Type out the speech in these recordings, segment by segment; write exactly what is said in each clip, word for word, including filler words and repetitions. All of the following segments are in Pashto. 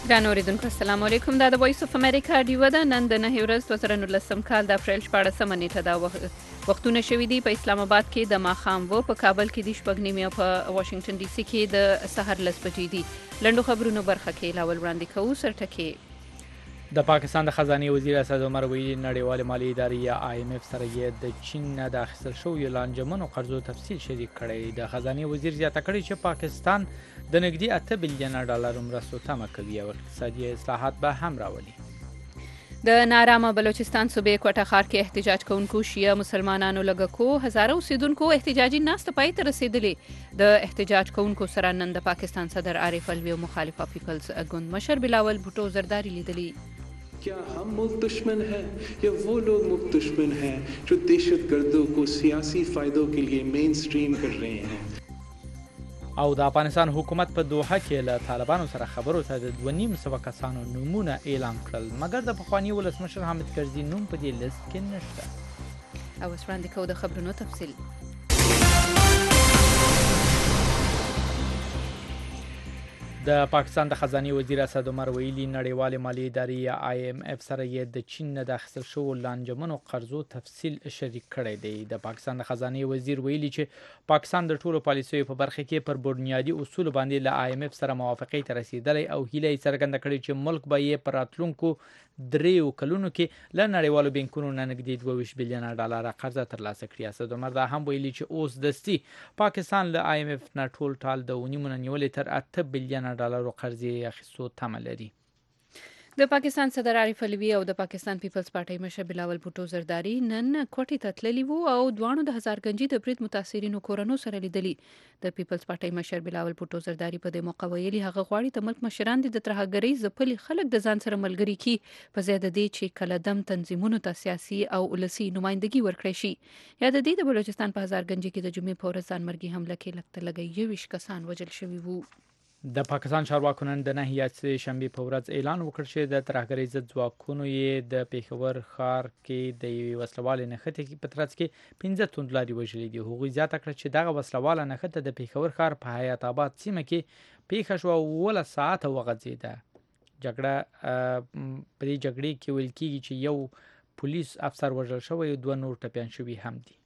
ګران اوریدونکو السلام علیکم. دا د وایس اف امریکا ډیو ده. نن د نهه ورځ دوه زره نولسم کال د اپریل شپاړسمه نیټه ده. وختونه شوي دي په اسلام آباد کې د ماښام و، په کابل کې د شپږ نیمې او په واشنگټن ډي سي کې د سحر لس بجې دي. لنډو خبرونو برخه کې لاول وړاندې کوو. سرټکي د پاکستان د خزانه وزیر اسد عمر ویلي نړیوال مالی ادارې یا آی ایم اف سره یې د چین نه د اخیستل شویو لانجمنو قرضو تفصیل شریک کړی. د خزانه وزیر زیاته کړې چې پاکستان د نږدې اته بلیونه ډالر مرستو تمه کوي او اقتصادي اصلاحات به هم راولي. د نارامه بلوچستان صوبې کوټه ښار کې احتجاج کوونکو شیعه مسلمانانو لږکو هزاره اوسیدونکو احتجاجي ناسته پای ته رسېدلې. د احتجاج کوونکو سره نن د پاکستان صدر عارف الوی او مخالفه پیپلز ګوند مشر بلاول بھٹو زرداری لیدلی. क्या हम मुल्क दुश्मन हैं या वो लोग मुल्क दुश्मन हैं जो दहशत गर्दों को सियासी फ़ायदों के लिए मेन स्ट्रीम कर रहे हैं. او د افغانستان حکومت په دوحه کې له طالبانو سره خبرو ته د دوه نیم سوه کسانو نومونه اعلان کړل، مګر د پخواني ولسمشر حامد کرزي نوم په دې لیست کې نشته. او اوس وړاندې کوو د خبرونو تفصیل. د پاکستان د خزانه وزیر اسد عمر ویلي نړیوال مالی ادارې یا آی ایم اف سره یې د چین نه د اخیستل شویو لانجمنو قرضو تفصیل شریک کړی دی. د پاکستان د خزانه وزیر ویلي چې پاکستان د ټولو پالیسیو په برخه کې پر بنیادي اصول باندې له آی ایم اف سره موافقې ته رسیدلی او هیله یې څرګنده کړې چې ملک به یې په راتلونکو دریو کلونو کې له نړیوالو بانکونو نه نږدې دوه ویشت بلیونه ډالره قرضه ترلاسه کړي. اسد عمر دا هم ویلي چې اوس دستي پاکستان له آی ایم اف نه ټول ټال د اوه نیمونه نیولې تر اته بلیونه ډالرو قرض یې اخیستو تمه لري. د پاکستان صدر عارف الوی او د پاکستان پیپلز پارټۍ مشر بلاول بھټو زرداری نن کوټې ته تللي وو او دواړو د هزارګنجي د برید متاثرینو کورنو سره لیدلي. د پیپلز پارټۍ مشر بلاول بھټو زرداری په دې موقع ویلي هغه غواړي د ملک مشران د ترهګرۍ ځپلي خلک د ځان سره ملګري کړي په ځای د دې چې کله دم تنظیمونو ته سیاسي او ولسي نمائندګي ورکړي شي. یا د دې د بلوچستان په هزارګنجي کې د جمعې په ورځ ځانمرګي حمله کې لږ لږ یوویشت کسان وژل شوي وو. د پاکستان چارواکو نن د نهه یا شنبې په ورځ اعلان وکړ چې د ترهګرۍ ضد ځواکونو یې د پېښور ښار کې د یوې وسلوالې نښتې په ترڅ کې پنځه توندلاري وژلي دي. هغوی زیاته کړه چې دغه وسلواله نښته د پېښور ښار په حیات آباد سیمه کې پېښه شوه او اوولس ساعته وغځېده. جګړه په دې جګړې کې ویل کېږي چې یو پولیس افسر وژل شوی او دوه نور ټپیان شوي هم دي.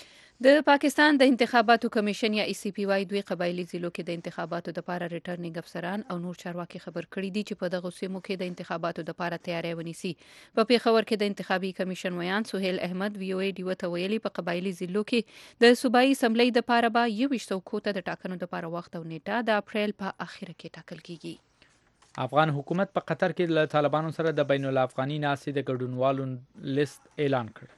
د پاکستان د انتخاباتو کمیشن یا ای سی پی وای دوی قبایلی ضلعو کې د انتخاباتو لپاره ریټرنینګ افسران او نور چارواکي خبر کړي دي چې په دغه سیمو کې د انتخاباتو لپاره تیاری ونیسي. په پیښور کې د انتخابي کمیشن ویان سهیل احمد وی او ای ډیو ته ویلي په قبایلی ضلعو کې د صوبایي اسمبلی لپاره به یوویشت څوکو ته د ټاکنو لپاره وخت او نیټه د اپریل په اخره کې ټاکل کیږي. افغان حکومت په قطر کې له طالبانو سره د بین الافغاني ناستې د ګډونوالو لیست اعلان کړ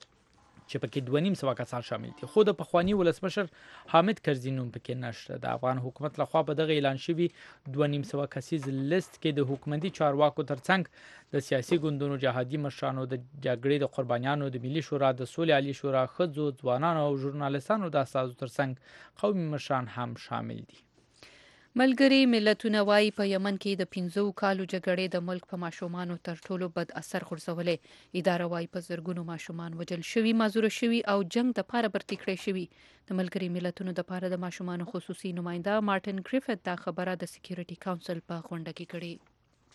چې پکې دوه نیم سوه کسان شامل دي، خو د پخواني ولسمشر حامد کرزي نوم پکې نشته. د افغان حکومت لخوا په دغه اعلان شوي دوه نیم سوه کسیز لیست کې د حکومتي چارواکو ترڅنګ د سیاسي ګوندونو، جهادي مشرانو، د جګړې د قربانیانو، د ملي شورا، د سولې عالي شورا، ښځو، ځوانانو او ژورنالستانو د استازو ترڅنګ قومي مشران هم شامل دي. ملګري ملتونه وايي په یمن کې د پنځو کالو جګړې د ملک په ماشومانو تر ټولو بد اثر غورځولی. اداره وايي په زرګونو ماشومان وژل شوي، معذوره شوي او جنگ دپاره برتي کړی شوي. د ملګري ملتونو دپاره د ماشومانو خصوصي نماینده مارټن ګریفت دا خبره د سکیورټي کونسل په غونډه کې کړې.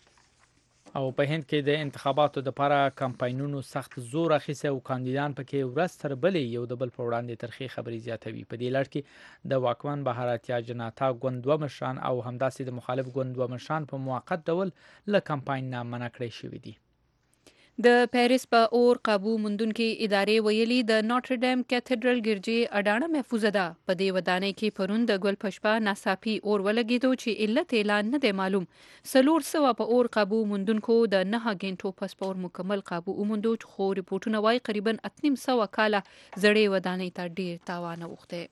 او په هند کې د انتخاباتو لپاره کمپاینونو سخت زور اخیستی او کاندیدان پکې ورځ تر بلې یو د بل په وړاندې ترخې خبرې زیاتوي. په دې لړ کې د واکمن بهاراتیا جناتا ګوند دوه مشران او همداسې د مخالف ګوند دوه مشران په موقت ډول له کمپاین نه منع کړی شوي دي. د پیرس په اور قابو موندونکي ادارې ویلي د نوټرډیم کیتیډرل ګرجې اډانه محفوظه ده. په دې ودانۍ کې پرون د ګل په شپه ناڅاپي اور ولګېدو چې علت اعلان نه دی معلوم. څلور سوه په اور قابو موندونکو د نهه ګنټو پس په اور مکمل قابو وموندو، خو ریپورټونه وایي قریبا اته نیم سوه کاله زړې ودانۍ ته ډېر تاوان اوښتی.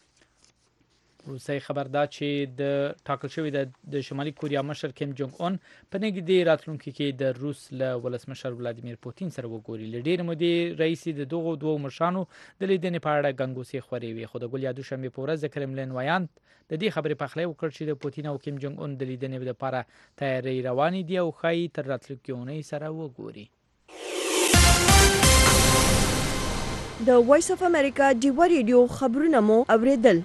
روسي خبر دا چې د ټاکل شوی د شمالي کوریا مشر کیم جونګ اون په نږدې راتلونکي کې د روس له ولسمشر ولادیمیر پوتین سره وګوري. له ډېرې مودې راهیسې د دغو دوو مشرانو د لیدنې په اړه ګنګوسې خورې وې، خو د ګل یا دوشنبې په ورځ د کرملین ویان د دې خبرې پخلی وکړ چې د پوتین او کیم جونګ اون د لیدنې لپاره تیاری روانې دي او ښایي تر راتلونکې اونۍ سره وګوري. د وایس اف امریکا ډیوه ریډیو خبرونه مو اوریدل.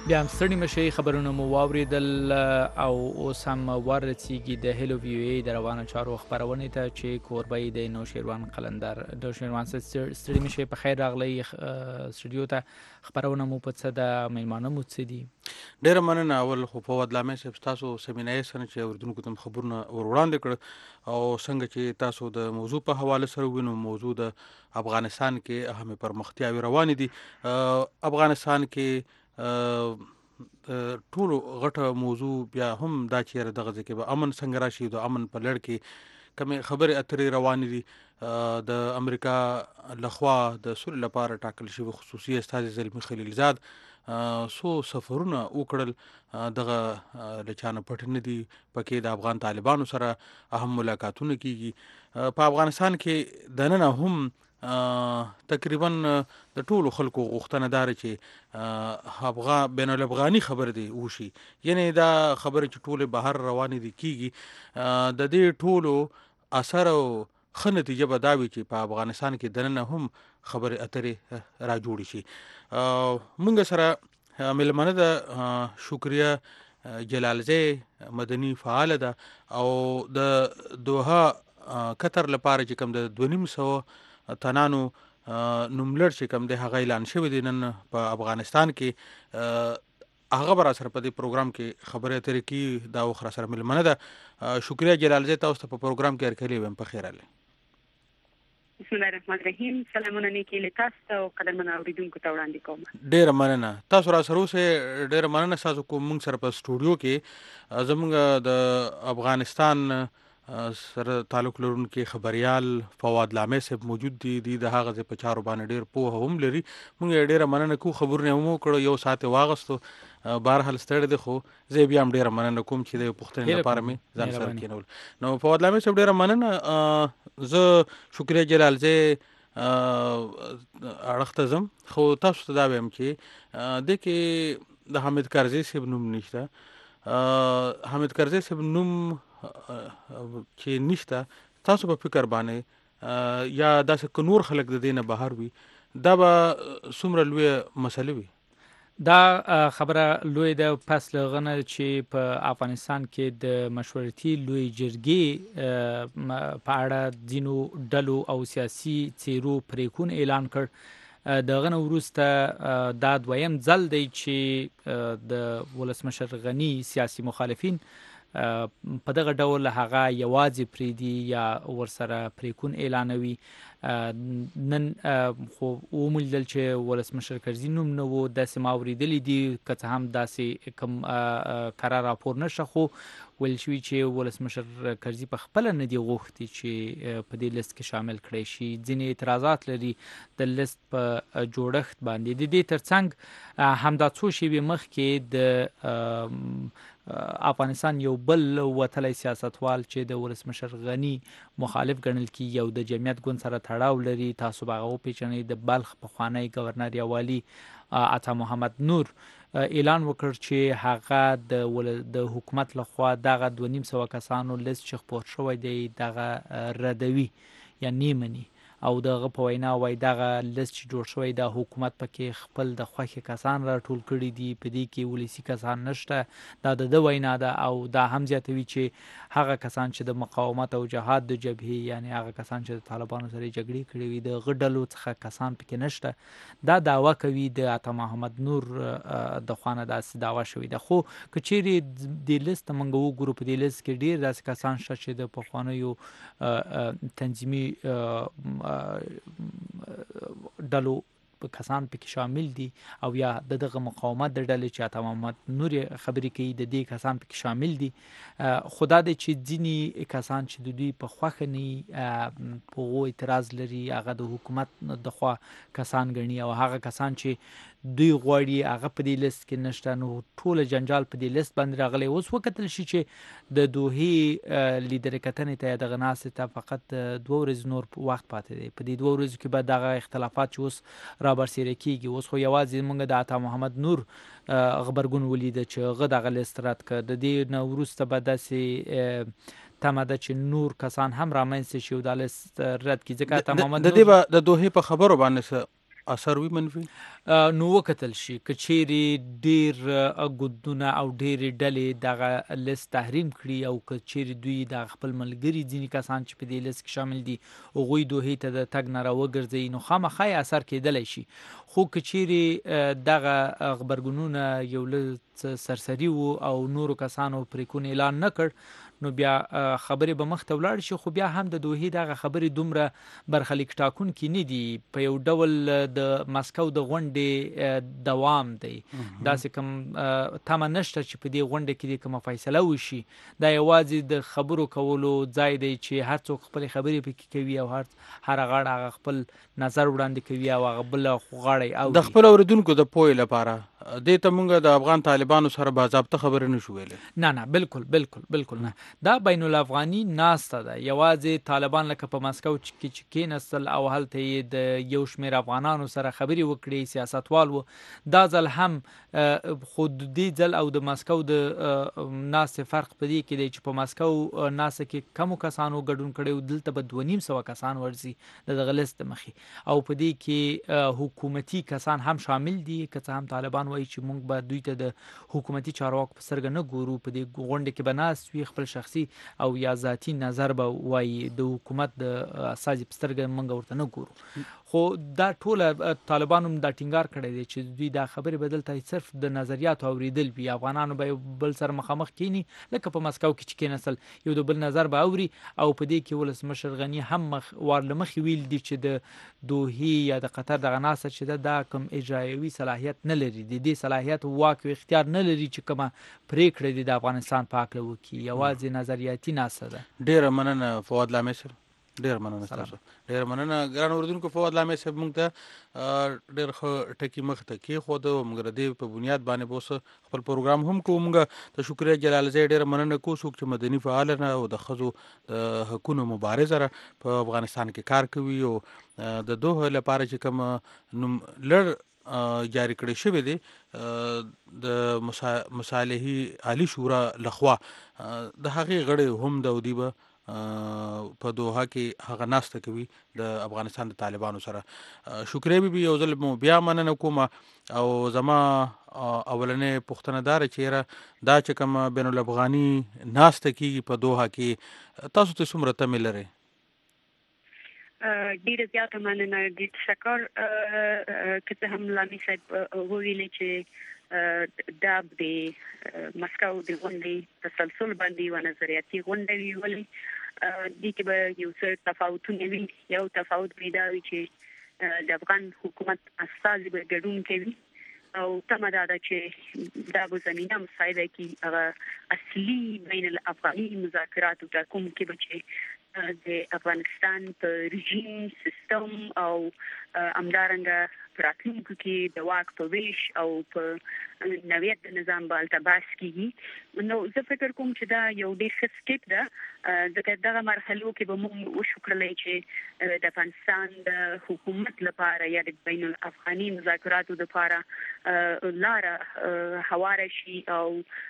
بیا هم ستړي مشئ، خبرونه مو واورېدل او اوس هم ورسیږي د هلو وی ای د روانو چارو خپرونې ته چې کوربه یې د نوشیروان قلندر. نوشیروان صاحب ستړي مشئ، په خیر راغلی سټوډیو ته. خپرونه مو په څه ده، میلمانه مو څه دي؟ ډېره مننه. اول خو فواد لامې صاحب ستاسو سمینایي سره چې اورېدونکو ته خبرونه ور وړاندې کړ او څنګه چې تاسو د موضوع په حواله سره وینو، موضوع د افغانستان کې اهمې پرمختیاوې روانې دي. افغانستان کې ټولو غټه موضوع بیا هم دا چیرې دغه ځای کې به امن څنګه راشي، د امن په لړ کې کومې خبرې اترې روانې دي. د امریکا لخوا د سولې لپاره ټاکل شوي خصوصي استازي زلمي خلیلزاد څو سفرونه وکړل، دغه له چا نه پټ نه دي، پکې د افغان طالبانو سره اهم ملاقاتونه کیږي. په افغانستان کې دننه هم تقریبا د ټولو خلکو غوښتنه دار چې افغان بین الافغاني خبر دی وشي، یعنی دا خبره چې ټوله بهر روانې دي کیږي. د دې ټولو اثر او ښه نتیجه به دا وي چې په افغانستان کې دننه هم خبرې اترې را جوړې شي. موږ سره مېلمانه ده شکریه جلالزی، مدني فعاله ده او د دوحه قطر لپاره چې کوم د دوه نیم سوه تنانو نوملړ چې کوم دی هغه اعلان شوی دی نن په افغانستان کې. هغه به را سره په دې پروګرام کې خبرې اترې کي. دا وخت را سره مېلمانه ده. شکریه جلالزی، تاسو ته په پروګرام کې هرکلی ویم. په خیر راغلی. بسم الله الرحمن الرحیم. سلامونه نیکې له تاسو ته او قدرمنو اوریدونکو ته وړاندې کوم. ډېره مننه. تاسو را سره اوسئ. ډېره مننه تاسو کوم موږ سره په سټوډیو کې زموږ د افغانستان سره تعلق لرونکي خبريال فواد لامې صاحب موجود دي. دي د هغه ځای په چارو باندې ډېر پوهه هم لري. موږ یې ډېره مننه کوو. خبرونه مو کړو، یو ساعت واغستو، بهرحال ستړی دی، خو زه بیا هم ډېره مننه کوم چې د پوښتنې لپاره مې ځان سره کېنول. نو فواد لامې صاحب ډېره مننه. زه شکریه جلالزی اړخ ته ځم، خو تاسو ته دا وایم چې د کې د حامد کرزي صاحب نوم نشته. حامد کرزي صاحب نوم چې نشته، تاسو په فکر باندې یا داسې که نور خلک د دې نه بهر وي، دا به څومره لویه مسله وي؟ دا خبره لوی ده. پس له هغه نه چې په افغانستان کې د مشورتي لوی جرګې په اړه ځینو ډلو او سیاسي څیرو پریکون اعلان کړ. دغه نه وروسته دا دویم ځل دی چې د ولسمشر غني سیاسي مخالفین په دغه ډول هغه یوازې پریدي یا ورسره پریکون اعلانوي. نن خو وموندل چې ولسمشر کرزي نوم نه و، داسې ما اورېدلي دي، که څه هم داسې کوم قرار راپور نشته، خو ویل شوي چې ولسمشر کرزي په خپله نه دي غوښتي چې په دې لیست کې شامل کړی شي. ځینې اعتراضات لري د لیست په جوړښت باندې. د دې ترڅنګ همدا څو شېبې مخکې د افغانستان یو بل وتلی سیاستوال چې د ولسمشر غني مخالف ګڼل کیږي او د جمعیت ګوند سره تړاو لري، تاسو به هغه وپېژنئ، د بلخ پخوانی ګورنر یا والي عطا محمد نور اعلان وکړ چې هغه د حکومت لخوا دغه دوه نیم سوه کسانو لیست چې خپور شوی دی دغه ردوي یا نیمني، او دغه په وینا وایي دغه لیست چې جوړ شوی د حکومت پکې خپل د خوښې کسان راټول کړي دي، په دې کې ولسي کسان نشته. دا د ده وینا ده او دا هم زیاتوي چې هغه کسان چې د مقاومت او جهاد د جبهې، یعنی هغه کسان چې د طالبانو سره جګړې کړې وي، د هغه ډلو څخه کسان پکې نشته. دا دعوه کوي د عطا محمد نور د خوا نه داسې دعوه شوې ده. خو که چیرې د لیست موږ وګورو، په دې لیست کې ډېر داسې کسان شته چې د پخوانیو تنظیمي ډلو کسان پکې شامل دي او یا د دغه مقاومت د ډلې چې عطا محمد نور خبرې کوي د دې کسان پکې شامل دي. خو دا دی چې ځینې کسان چې د دوی په خوښه نه په هغو اعتراض لري، هغه د حکومت د خوا کسان ګڼي، او هغه کسان چې دوی غواړي هغه په دې لیست کې نشته. نو ټوله جنجال په دې لیست باندې راغلی. اوس وکتل شي چې د دوحې لیدرې کتنې ته یا دغه ناستې ته فقط دوه ورځې نور وخت پاتې دی. په دې دوه ورځو کې به دغه اختلافات چې اوس را برسېره کېږي. اوس خو یوازې موږ د عطا محمد نور غبرګون ولیده چې هغه دغه لیست رد کړ. د دې نه وروسته به داسې تمه ده چې نور کسان هم رامنځته شي او دا لیست رد کړي. ځکه عطا محمد د دې به د دوحې په خبرو باندې اثر وي منفي نو وکتل شي کچېری ډیر ګوندونه او ډیر ډلې دغه لیست تحریم کړي او کچېری دوی د خپل ملګری ځینی کسان چې په دې لیست کې شامل دي او غوي دوه ته د تګ نه راوګرځي نو خامخا اثر کېدلی شي خو کچېری دغه خبرګونونه یو له سرسری وو او نورو کسانو پرې کون اعلان نکړ نو بیا خبرې به مخ ته ولاړ شي خو بیا هم د دوه دغه خبرې دومره برخلیک ټاکون کې نه دي په یو ډول د مسکو د غونډې دوام دی داسې کوم تمه نشته چې په دې غونډه کې کومه فیصله وشي دا یوازې د خبرو کولو ځای دی چې هر څوک خپل خبرې پکې کوي او هر هر غاړه خپل نظر وړاندې کوي او هغه بل غاړه او د خپل اوریدونکو د پوهې لپاره دې ته مونږ د افغان طالبانو سره باضابطه خبرې نشو ویلې نه نه بالکل بالکل بالکل نه دا بین الافغاني ناسته ده یوازې طالبان لکه په مسکو کې چې کېنستل او هلته یې د یو شمېر افغانانو سره خبرې وکړي سیاستوال وو دا ځل هم خود دې ځل او د مسکو د ناستې فرق په دې کې دی چې په مسکو ناسته کې کمو کسانو ګډون کړی او دلته به دوه نیم سوه کسان ورځي د دغه لیست مخې او په دې کې حکومتي کسان هم شامل دي که څه هم طالبان وایي چې موږ به دوی ته د حکومتي چارواکو په سترګه نه ګورو په دې غونډه کې به ناست وي خپل شخصي او یا ذاتي نظر به وایي د حکومت د اساسي په سترګه موږ ورته نه ګورو خو دا ټوله طالبانو دا ټینګار کړی دی چې دوی دا خبرې بدل ته صرف د نظریاتو اوریدل وي افغانانو به بل سره مخامخ کینی لکه په مسکو کې چې کېنسل یو د بل نظر به اوري او په دې کې ولسمشر غنی هم مخ وارلمخ ویل دي چې د دوه یا د قطر دغه ناسه چې دا کوم اجرایوي صلاحیت نه لري د دې صلاحیت واک او اختیار نه لري چې کومه پریکړه دي د افغانستان په حق وکړي یوازې نظریاتي ناسه ده ډیره مننه فواد لامي صاحب ډیر مننه تاسو ډیر مننه ګران اوریدونکو فواد لامي صاحب موږ ته ډیر ښه ټکی مخ ته کې خو د موږ د په بنیاد باندې بوس خپل پروګرام هم کوو موږ ته شکریا جلال زی ډیر مننه کو څوک چې مدني فعال نه او د خزو د حقوقو مبارزه په افغانستان کې کار کوي او د دوه لپاره چې کوم لړ جاری کړی شوی دی د مصالحي عالی شورا لخوا د هغې غړي هم د ودیبه په دوحه کې هغه ناسته کوي د افغانستان د طالبانو سره شکرې بي یو ځل مو بیا مننه کوم او زما اولنې پوښتنه دار چې دا چې کوم بین الافغاني ناسته کیږي په دوحه کې تاسو ته څومره تمه لري ډیره زیاته مننه د تشکر که هم لامي صاحب وویل چې دا د مسکو د غونډې تسلسل باندې و نظریاتي غونډې ویلي د کې به یو څه تفاوتونه وي یو تفاوت پیدا وي چې د افغان حکومت اساس به ګډون کوي او تمه دا ده چې دا به زمينه مساعده کې هغه اصلي بین الافغاني مذاکرات ټاکم کې به چې د افغانستان په رژیم سیستم او امدارنګ پراتونکو کې د واک په ویش او په نویت د نظام بالتباس کیږي نو زه فکر کوم چې دا یو ډېر ښه سټیپ ده ځکه دغه مرحلو کې به موږ وشکرلای چې د افغانستان د حکومت لپاره یا د بین الافغاني مذاکراتو لپاره لاره هواره شي او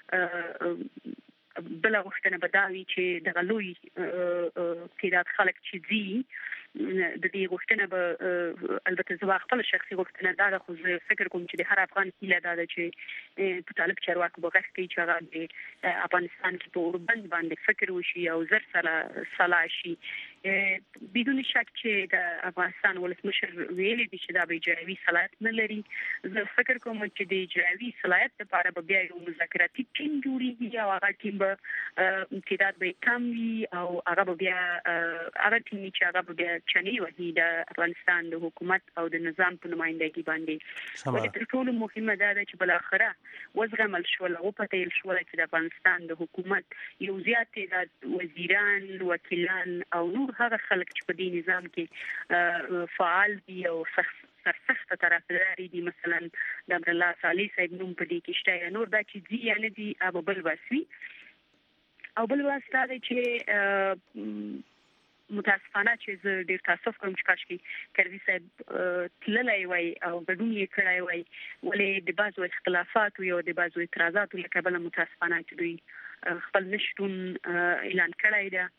بل وختونه بداوي چې د غلوي تعداد خلک چې دي د دې غوښتنه به البته زما خپل شخصي غوښتنه دا خو زه فکر کوم چې د هر افغان هیله ده چې په طالب چارواکو بغیر کې چې هغه د افغانستان کې په اوربند باندې فکر وشي او زر سره صلاح شي بدون شک چې د افغانستان ولسمشر ویلي دي چې دا به اجرایي صلاحیت نه لري زه فکر کوم چې د اجرایي صلاحیت لپاره به بیا یو مذاکراتي ټیم جوړیږي او هغه ټیم به تعداد به کم وي او هغه به بیا هغه ټیم چې هغه به بیا چني وهي د افغانستان د حکومت او د نظام په نمائندګي باندې ولې تر ټولو مهمه دا ده چې بل اخره وزغمل شول او په تیل شول چې د افغانستان د حکومت یو زیات د وزیران وکیلان او نور هغه خلک چې په دې نظام کې فعال دي او سرسخت طرفداري دي مثلا د امر الله صالح صاحب نوم په دې کې شته نور دا چې دي یا نه دي ابو بل واسي او بل واسطه دی چې متاسفانه چې زه ډیر تاسف کوم چې کاش کې کروي صاحب تللی وای او ګډون یې کړی وای ولې د بعضو اختلافات او د بعضو اعتراضات له کبله متاسفانه چې دوی خپل نشټون اعلان کړی دی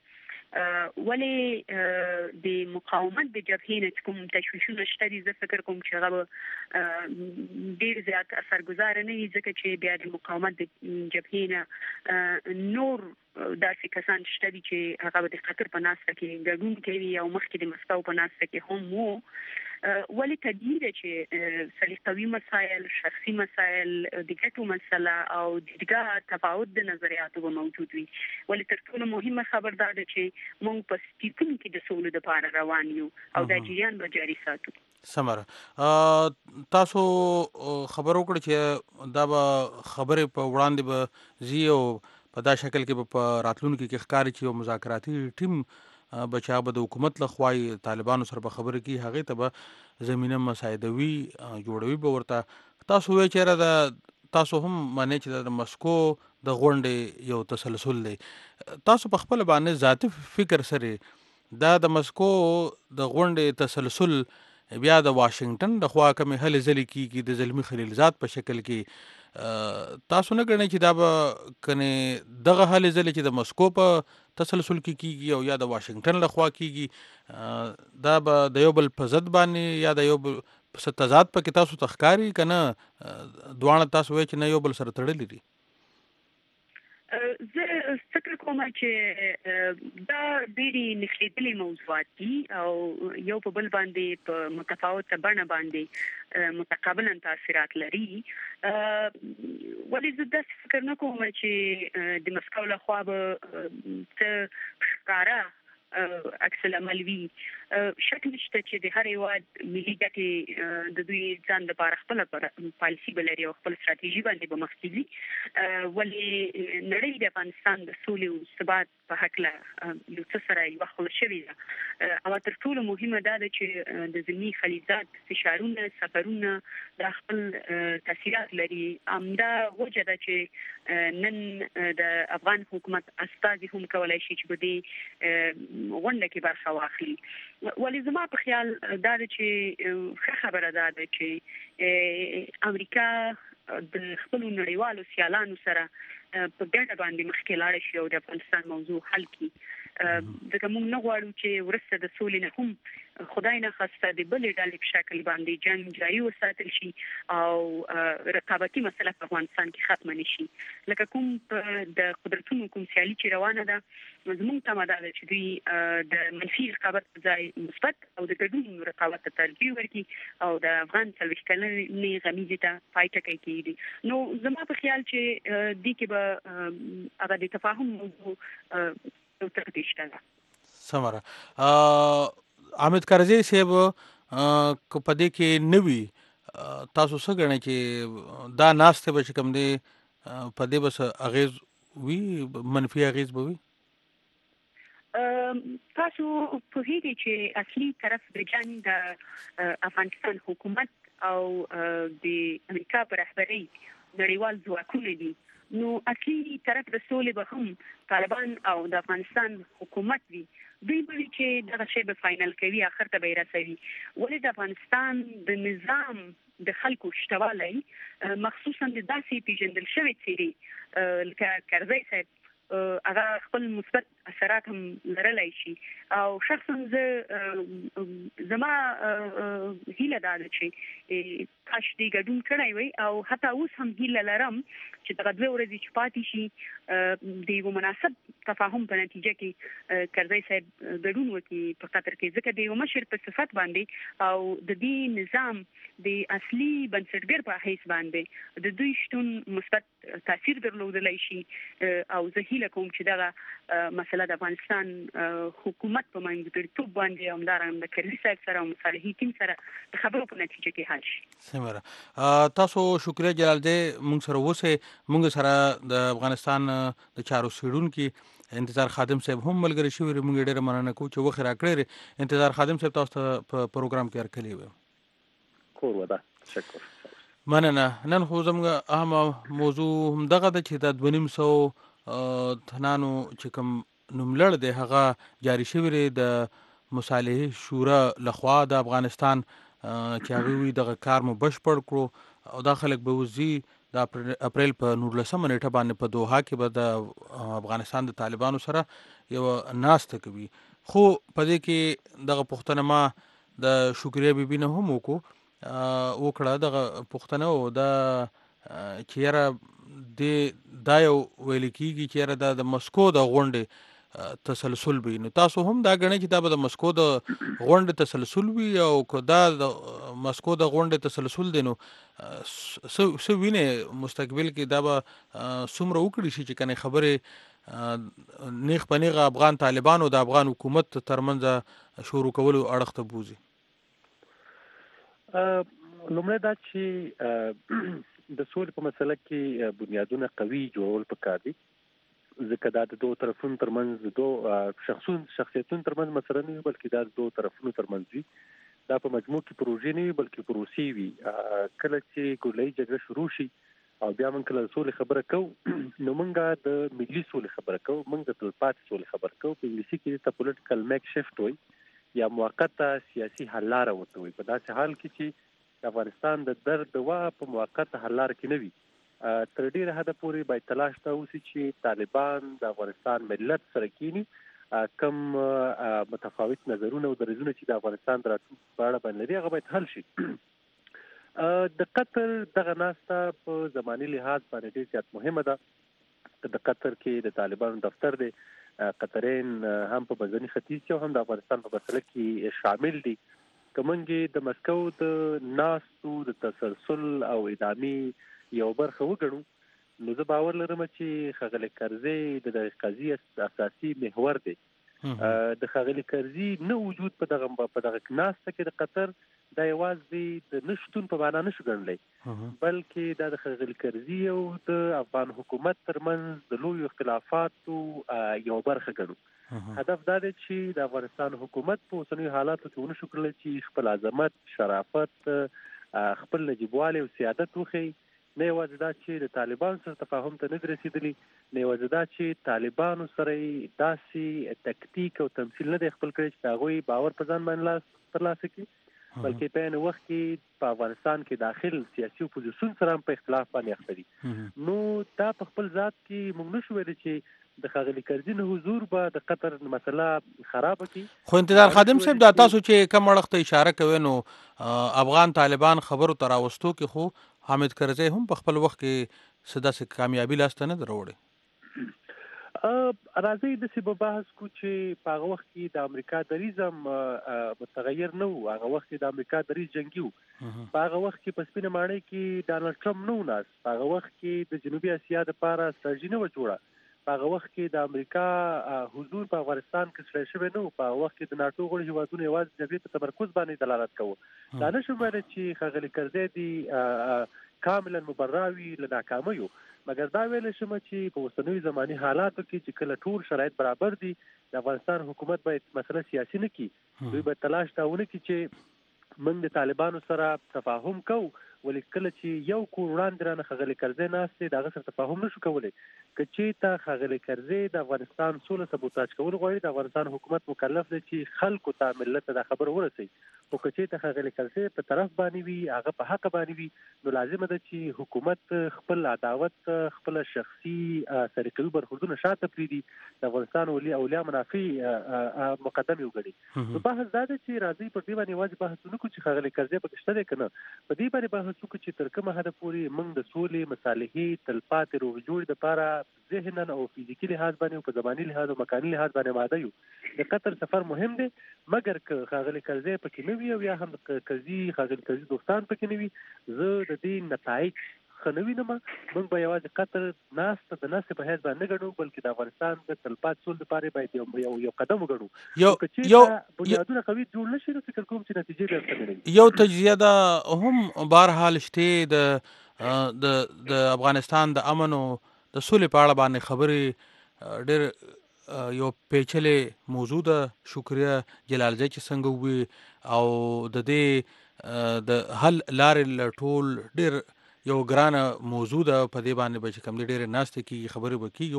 ولې د مقاومت د جبهې نه کوم تشویشونه شته دي زه فکر کوم چې هغه ډیر زیات اثرګذار نه وي ځکه چې بیا د مقاومت د جبهې نه نور داسې کسان شته دي چې هغه د خطر په ناسته کې ګډون کوي او مخکې د مسکو په ناسته کې هم وو ولې طبیعي ده چې سلیقوي مسایل شخصي مسایل د ګټو مسله او د دغه تفاوت د نظریاتو به موجود وي ولې تر ټولو مهمه خبر دا ده چې موږ په سټیپن کې د سولې لپاره روان یو او د جریان به جاري ساتو. سمره تاسو خبرو کړ چې دا به خبرې په وړاندې به زیو په دا شکل کې په راتلونکو کې ښکاري چې یو مذاکراتي ټیم بچا به د حکومت له خوای طالبانو سره په خبره کې هغه ته به زمينه مساعدوي جوړوي به ورته تاسو وی چیرې دا تاسو هم معنی چې د مسکو د غونډې یو تسلسل دی تاسو په خپل باندې ذاتی فکر سره دا د مسکو د غونډې تسلسل بیا د واشنگټن د خوا کوم هلې ځلې کیږي د زلمی خلیلزاد په شکل کې تاسو نه غواړئ چې دا به کنه دغه هلې ځلې چې د مسکو په تسلسل کې کیږي او یا د واشنگټن له خوا کیږي دا به د یو بل په ضد باندې یا د یو بل په تضاد په کې تاسو تخکاری کنه دوه تاسو وایي چې نه یو بل سره تړلې دي. زه فکر کوم چې دا ډېری نښلېدلې موضوعات دي او یو په بل باندې په متفاوته بڼه باندې متقابلا تاثیرات لري ولې زه داسې فکر نه کوم چې د مسکو له خوا به څه ښکاره عکس العمل وي شک نشته چې د هر هیواد ملي ګټې د دوی ځان لپاره خپل پالیسي بلري او خپل ستراتیژي باندې به مخکې وي ولې نړۍ د افغانستان د سولې او ثبات په حق له یو څه سره یو خل شوی ده او تر ټولو مهمه دا ده چې د زلمی خلیلزاد فشارونه سفرونه د خپل تاثیرات لري امدا وجه ده چې نن د افغان حکومت استازي هم کولای شي چې بده غونډه کې برخه واخلي ولې زما په خیال دا چې ښه خبره ده چې امریکا د خپل نړیوالو سیالانو سره په ګډه باندې مخکې لاړ شي او د افغانستان موضوع حل کړي ځکه موږ نه غواړو چې ورسته د سولې نه هم خدای نه خواسته د بلې ډلې په شکل باندې جنگ جاري وساتل شي او رقابتي مسله په افغانستان کې ختم نشي لکه کوم د قدرتونو کوم سیالي چې روانه ده زموږ ته مدار چې دوی د منفي رقابت په ځای مثبت او د ګډون رقابت ته ترجیح ورکړي او د افغان څلوېښت کلنې غمیزې ته پای ټکی کړي نو زما په خیال چې دې کې به هغه د تفاهم موضوع سمره حامد کرزی صاحب کو پدې کې نوی تاسو څه غواړئ چې دا ناشته به کوم دی پدې بس اغیز وی منفي اغیز به وي تاسو په هیڅ چې اصلي طرف د جنگ د افغانستان حکومت او د امریکا پر رهبرۍ نړیوال ځواکونه دي نو اصلي طرف د سولې به هم طالبان او د افغانستان حکومت وي دوی به چې دغه شی به فاینل کوي اخر ته به رسوي ولې د افغانستان د نظام د خلکو شتوالی مخصوصا د داسې پیژندل شوی څیرې لکه کرزی صاحب هغه خپل مثبت اثرات هم لرلای شي او شخصا زه زما هیله ده چې کاش دې ګډون کړی وي او حتی اوس هم هیله لرم چې دغه دوه ورځې چې پاتې شي د یو مناسب تفاهم په نتیجه کې کرزی صاحب ګډون وکړي په قطر کې ځکه د یو مشر په صفت باندې او د دې نظام د اصلي بنسټګر په حیث باندې د دوی شتون مثبت تاثیر درلودلی شي او زه هیله کوم چې دغه مسله د افغانستان حکومت په منځګړیتوب باندې همدارنګه د کرزي صاحب سره او مصالحي ټیم سره د خبرو په نتیجه کې حل شي. سمره تاسو شکریا جلال دې موږ سره اوسه موږ سره د افغانستان د چارو سیډونکو انتظار خادم صاحب هم ملګری شوی موږ ډیره مننه کوو چې وخت راکړی انتظار خادم صاحب تاسو ته په پروګرام کې ورکړی و کور ودا شکر مننه نن خو زموږ اهم موضوع هم دغه د چې د دوه نیم سو تنانو چې کوم نوملړ دی هغه جاری شوی د مصالحه شورا لخوا د افغانستان چې هغه وی دغه کار مو بشپړ کړو او دا خلک به وزي د اپریل په نولسمه نیټه باندې په دوحه کې به د افغانستان د طالبانو سره یو ناسته کوي. خو په دې کې دغه پوښتنه ما د شکریه بیبي نه هم وکړو وکړه دغه پوښتنه او دا چې یاره د دا یو ویل کېږي چې یاره دا د مسکو د غونډې تسلسل وي. نو تاسو هم دا ګڼئ چې دا به د مسکو د غونډې تسلسل وي او که دا د مسکو د غونډې تسلسل دی نو څه وینې مستقبل کې دا به څومره وکړي شي چې کنې خبرې نیغ په نیغه افغان طالبانو د افغان حکومت ترمنځ شروع کولو اړخ ته بوځي؟ لومړی دا چې د سولې په مسله کې بنیادونه قوي جوړول پکار دي، ځکه دا د دوه طرفونو ترمنځ د دوه شخصون شخصیتونو ترمنځ مسله نه وي، بلکې دا د دوه طرفونو ترمنځ وي. دا په مجموع کې پروژې نه وي بلکې پروسې وي. کله چې ګولایي جګړه شروع شي او بیا موږ کله سولې خبره کوو نو موږ د ملي سولې خبره کوو، موږ د تلپاتې سولې خبره کوو. په انګلیسي کې ته پولیټیکل میک شفت وایي یا موقته سیاسي حل لاره ورته وایي. په داسې حال کې چې د افغانستان د درد دوا په موقته حل لاره کې نه وي، تر ډیره حده پورې باید تلاش ته وشي چې طالبان د افغانستان ملت سره کینی، کم متفاوت نظرونه او دریځونه چې د افغانستان د راتلونکي په اړه باندې لري هغه باید حل شي. د قطر دغه ناسته په زماني لحاظ باندې ډېر زیات مهمه ده. د قطر کې د طالبانو دفتر دی، قطرین هم په بزنی ختیځ کې او هم د افغانستان په مسله کې شامل دي. کومنګ د مسکو د ناستو د تسلسل او ادامي یو برخه وګڼو نو زه باور لرم چې ښاغلی کرزي د دغه قضیې اساسي محور دی. د ښاغلي کرزي نه وجود په دغه په دغه ناسته کې د قطر دا یوازې د نشتون په معنا نشو ګڼلی، بلکې دا د ښاغلي کرزي او د افغان حکومت ترمنځ د لویو اختلافاتو یو برخه ګڼو. هدف دا دی چې د افغانستان حکومت په اوسنیو حالاتو کې ونه شو کړلی چې خپل عظمت، شرافت، خپل نجیبوالی او سیادت وښیي. نه یوازې دا چې د طالبانو سره تفاهم ته نه دي رسېدلي، نه یوازې دا چې طالبانو سره یې داسې تکتیک او تمثیل نه دی خپل کړی چې د هغوی باور په ځان باندې ترلاسه کړي، بلکې په عین وخت کې په افغانستان کې داخل سیاسي اپوزیسیون سره هم په اختلاف باندې اخته دي. نو دا په خپل ذات کې موږ نشو ویلی چې د ښاغلي کرزي نه حضور به د قطر مسله خرابه کړي. خو انتظار خادم صاحب دا تاسو چې کوم اړخ ته اشاره کوئ نو افغان طالبان خبرو ته راوستو کې خو حامد کرزي هم په خپل وخت کې څه داسې کامیابي لاسته نه ده راوړې. راځئ داسې به بحث کو چې په هغه وخت کې د امریکا دریځ هم متغیر نه و، هغه وخت کې د امریکا دریځ جنګي و، په هغه وخت کې په سپینه ماڼۍ کې ډانلډ ټرمپ نه و ناست، په هغه وخت کې د جنوبي اسیا دپاره ستراتیژي نه وه جوړه، په هغه وخت کې د امریکا حضور په افغانستان کې سړی شوی نه و، په هغه وخت کې د ناټو غړي هېوادونو یوازې جبهې په تمرکز باندې دلالت کوو. دا نشم ویلی چې ښاغلي کرزی دي کاملا مبرا وي له ناکامیو، مګر دا ویلی شم چې په اوسنیو زماني حالاتو کې چې کله ټول شرایط برابر دي د افغانستان حکومت باید مسله سیاسي نه کړي، دوی باید تلاش دا ونه کړي چې موږ د طالبانو سره تفاهم کوو، ولې کله چې یو کور وړاندې رانه ښاغلي کرزی ناست دی د هغه سره تفاهم نشو کولی. که چېرته ښاغلي کرزی د افغانستان سوله سبوتاج کول غواړي د افغانستان حکومت مکلف دی چې خلکو ته ملت ته دا خبره ورسوي، خو که چېرته ښاغلي کرزی په طرف باندې وي هغه په حق باندې وي نو لازمه ده چې حکومت خپل عداوت خپله شخصي سرقوي برخوردونه شاته پرېږدي، د افغانستان اولیا منافع مقدمې وګڼي. نو بحث دا دی چې راځئ پر دې باندې یوازې بحث ونه کړو چې ښاغلي کرزی پکې شته دی که نه، په دې باندې بحث وکړو چې تر کومه حده پورې موږ د سولې مصالحې تلپاتې روغ جوړې دپاره ذهنا او فزیکي لحاظ باندې او په زماني لحاظ او مکاني لحاظ باندې آماده یو. د قطر سفر مهم دی، مګر که ښاغلي کرزی پکې نه وي او یا هم کرزي ښاغلي کرزي دوستان پکې نه وي، زه د دې نتایج ښه نه وینم. موږ به یوازې قطر ناسته د ناستې په حیث باندې نه ګڼو، بلکې د افغانستان د تلپاتې سولې دپاره باید یو یو قدم وګڼو. که چېرته بنیادونه قوي جوړ نه شي نو فکر کوم چې نتیجې به ورته نه وي. یو تجزیه ده هم بهرحال شتې د د د افغانستان د امن او د سولې په اړه باندې خبرې ډېر یو پیچلې موضوع ده. شکریه جلالزی چې څنګه ووي او د دې د حل لارې لټول ډېر یو ګرانه موضوع ده، په دې باندې به چې کوم دی ډېرې ناستې کېږي خبرې به کېږي.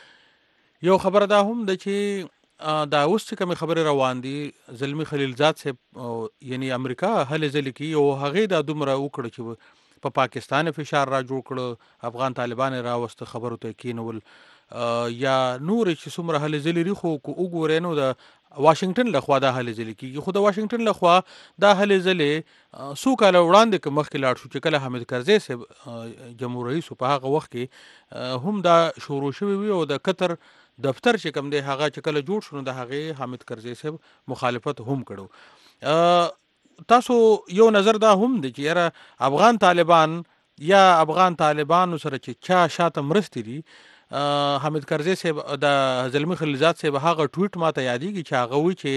خو یو خبره دا هم ده چې دا اوس چې کومې خبرې روان دي زلمي خلیلزاد صاحب یعنی امریکا هلې ځلې کوي او هغې دا دومره وکړه چې په پا پاکستان فشار را جوړ کړ، افغان طالبان راوست خبرو ته کینول یا نور چې څومره هلې ځلې لري، خو وګورئ نو د واشنگټن لخوا دا هلې ځلې کیږي. خو د واشنگټن لخوا دا هلې ځلې څو کاله وړاندې که مخکې لاړ شو چې کله حامد کرزی صاحب جمهور رئیس په هغه وخت کې هم دا شروع شوی وي او د قطر دفتر چې کوم دی هغه چې کله جوړ شو نو د هغې حامد کرزی صاحب مخالفت هم کړو. تاسو یو نظر دا هم دی چې یاره افغان طالبان یا افغان طالبانو سره چې چا شاته مرستې دي، حامد کرزی صاحب د زلمی خلیلزاد صاحب هغه ټویټ ماته یادېږي چې هغه وی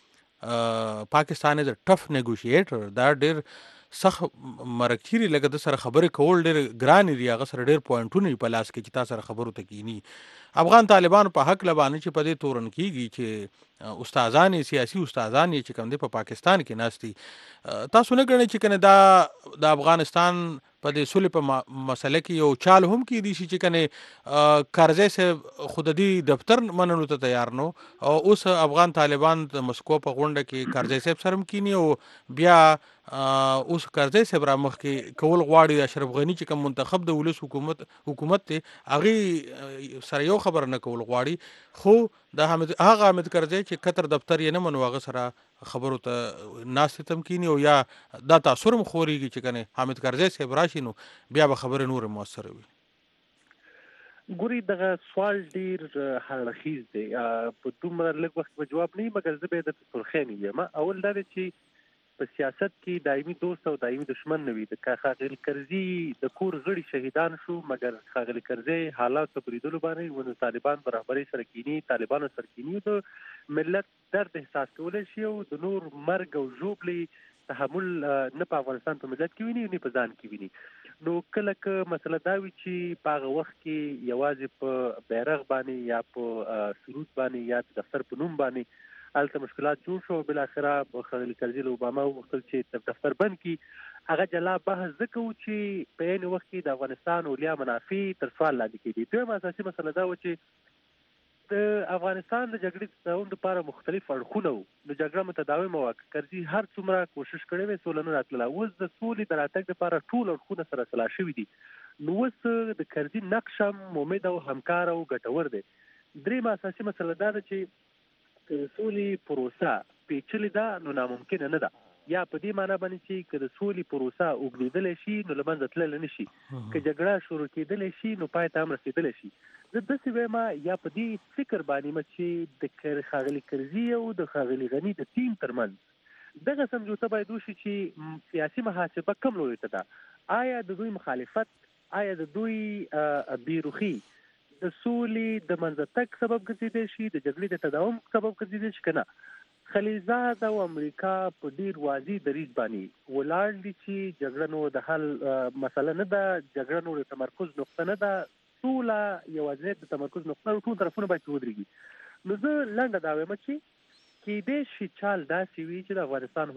چې پاکستان از ټف نیګوشیټر، دا ډېر سخت مرکچیري لکه د سره خبرې کول ډېر ګران دي، هغه سره ډېر پوینټونه په لاس کې چې تا سره خبرو ته کینی. افغان طالبان په حق لبانه چې په دې تورن کیږي چې استادان سیاسي استادان چې کوم دي په پاکستان کې ناشتي، تاسو نه ګڼئ چې کنه دا د افغانستان په دې سولې په مسله کې یو چال هم کې دي چې کنه کرزی صاحب خود دې دفتر منلو ته تیار نو، او اوس افغان طالبان د مسکو په غونډه کې کرزی صاحب سره کینی او بیا اوس کرزی صاحب را مخ کې کول غواړي اشرف غنی چې کوم منتخب د ولس حکومت حکومت ته هغه سره یو خبر نه کول غواړي. خو د حامد هغه حامد کرزی چې قطر دفتر یې نه منو هغه سره خبرو ته ناست تمکینی او یا دا تاثر مخوريږي چې کنه حامد کرزی صاحب راشي نو بیا به خبره نور موثر وي. ګوري دغه سوال ډیر هرخیز دی، په دومره لږ وخت په جواب نه مګر زه به د پرخېنی یم. اول دا چې په سیاست کې دایمي دوست او دایمي دشمن نه وي. د خاغلی کرزی د کور غړي شهیدان شو مګر خاغلی کرزی حالات په بریدلو باندې ونه طالبان په رهبرۍ سره کینی، طالبانو سره کینی، د ملت درد احساس کولای شي او د نور مرګ او ژوبلې تحمل نه په افغانستان په ملت کې ویني نه په ځان کې ویني. نو کله که مسله دا وي چې په هغه وخت کې یوازې په بیرغ باندې یا په سرود باندې یا د دفتر په نوم باندې هلته مشکلات جوړ شو، بالاخره خاغلی کرزی له اوباما وغوښتل چې دفتر بند کړي. هغه جلا بحث ځکه و چې په عین وخت کې د افغانستان اولیا منافع تر سوال لاندې کېدي. دویمه اساسي مسله دا و چې د افغانستان د جګړې تداوم لپاره مختلف اړخونه وو. د جګړه متداومه وه، کرزي هر څومره کوشش کړی وی سوله نه راتله. اوس د سولې د راتګ لپاره ټول اړخونه سره سلا شوي دي. نو اوس د کرزي نقش هم امید او همکار او ګټور دی. درېیمه اساسي مسله دا ده چې د سولې پروسه پیچلې ده نو ناممکنه نه ده. یا په دې معنی باندې چې که د سولې پروسه اوږدېدلی شي نو له منځه تللی نه شي، که جګړه شروع کېدلی شي نو پای ته هم رسېدلی شي. زه داسې وایم یا په دې فکر باندې یم چې د ښاغلي کرزي او د ښاغلي غني د ټیم ترمنځ دغه سمجوته باید وشي چې سیاسي محاسبه کم لوري ته ده. آیا د دوی مخالفت، آیا د دوی بیروخي د سولې د منځه تګ سبب ګرځېدی شي، د جګړې د تداوم سبب ګرځېدی شي که نه؟ خلیلزاد او امریکا په ډیر واضح دریځ باندې ولاړ دي چې جګړه نو د حل مسله نه ده، جګړه نو د تمرکز نقطه نه ده، سوله یوازې د تمرکز نقطه، ټول طرفونه باید ودرېږي. نو زه لنډه دا وایم چې کېدای شي چال داسې وي چې د افغانستان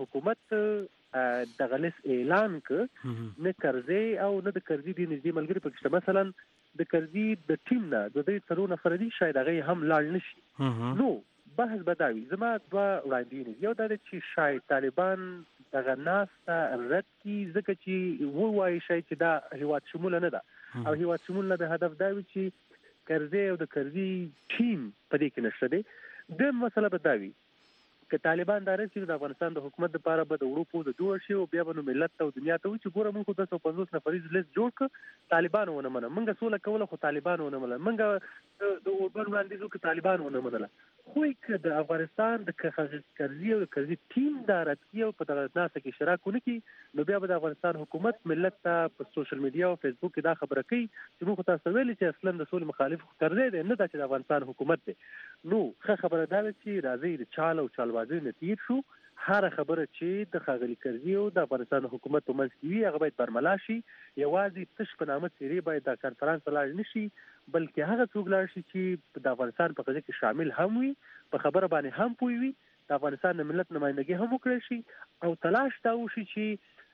حکومت دغه لیست اعلان کړ، نه کرزی او نه د کرزي دې نږدې ملګري پکې شته. مثلا د کرزي د ټیم نه د دوی څلور نفره دي، شاید هغه هم لاړ نه شي. نو بحث بداوي زما دوه وړاندوینې، یو دا ده چې شاید طالبان دغه ناسته رد کړي ځکه چې ووایي شاید چې دا هیواد شموله نه ده او هیواد شمول نه د هدف دا وي چې کرزی او د کرزي ټیم په دې کې نشته دی. دویم مسله به دا وي که طالبان دا رسي د افغانستان د حکومت لپاره به د وړو پوځ جوړ شي او بیا به نو ملت ته او دنیا ته وایي چې ګوره موږ خو دوه سوه پنځوس نفریز لیست جوړ کړ، طالبان ونه منه، موږ سوله کوله خو طالبان ونه منله، موږ د اوربن وړاندیز وکړو طالبان ونه منله. خو که د افغانستان د کرزي او د کرزي ټیم دا رد کړي او په دغه ناسته کې اشتراک ونه کړي نو بیا به د افغانستان حکومت ملت ته په سوشل میډیا او فیسبوک کې دا خبره کوي چې موږ تاسو ویلي چې اصلا د سولې مخالف کرزي دی، نه دا چې د افغانستان حکومت دی. نو ښه خبره دا ده چې راځي د چال او چالبازۍ نه تیر شو. هر خبره چې د ښاغلي کرزي او د افغانستان حکومت په منځ کې وي هغه باید برملا شي. یوازې تش په نامه څیرې باید دا کنفرانس ته لاړ نه شي، بلکې هغه څوک لاړ شي چې د افغانستان په قضیه کې شامل هم وي، په خبره باندې هم پوه وي، د افغانستان د ملت نمایندګي هم وکړی شي او تلاش دا وشي چې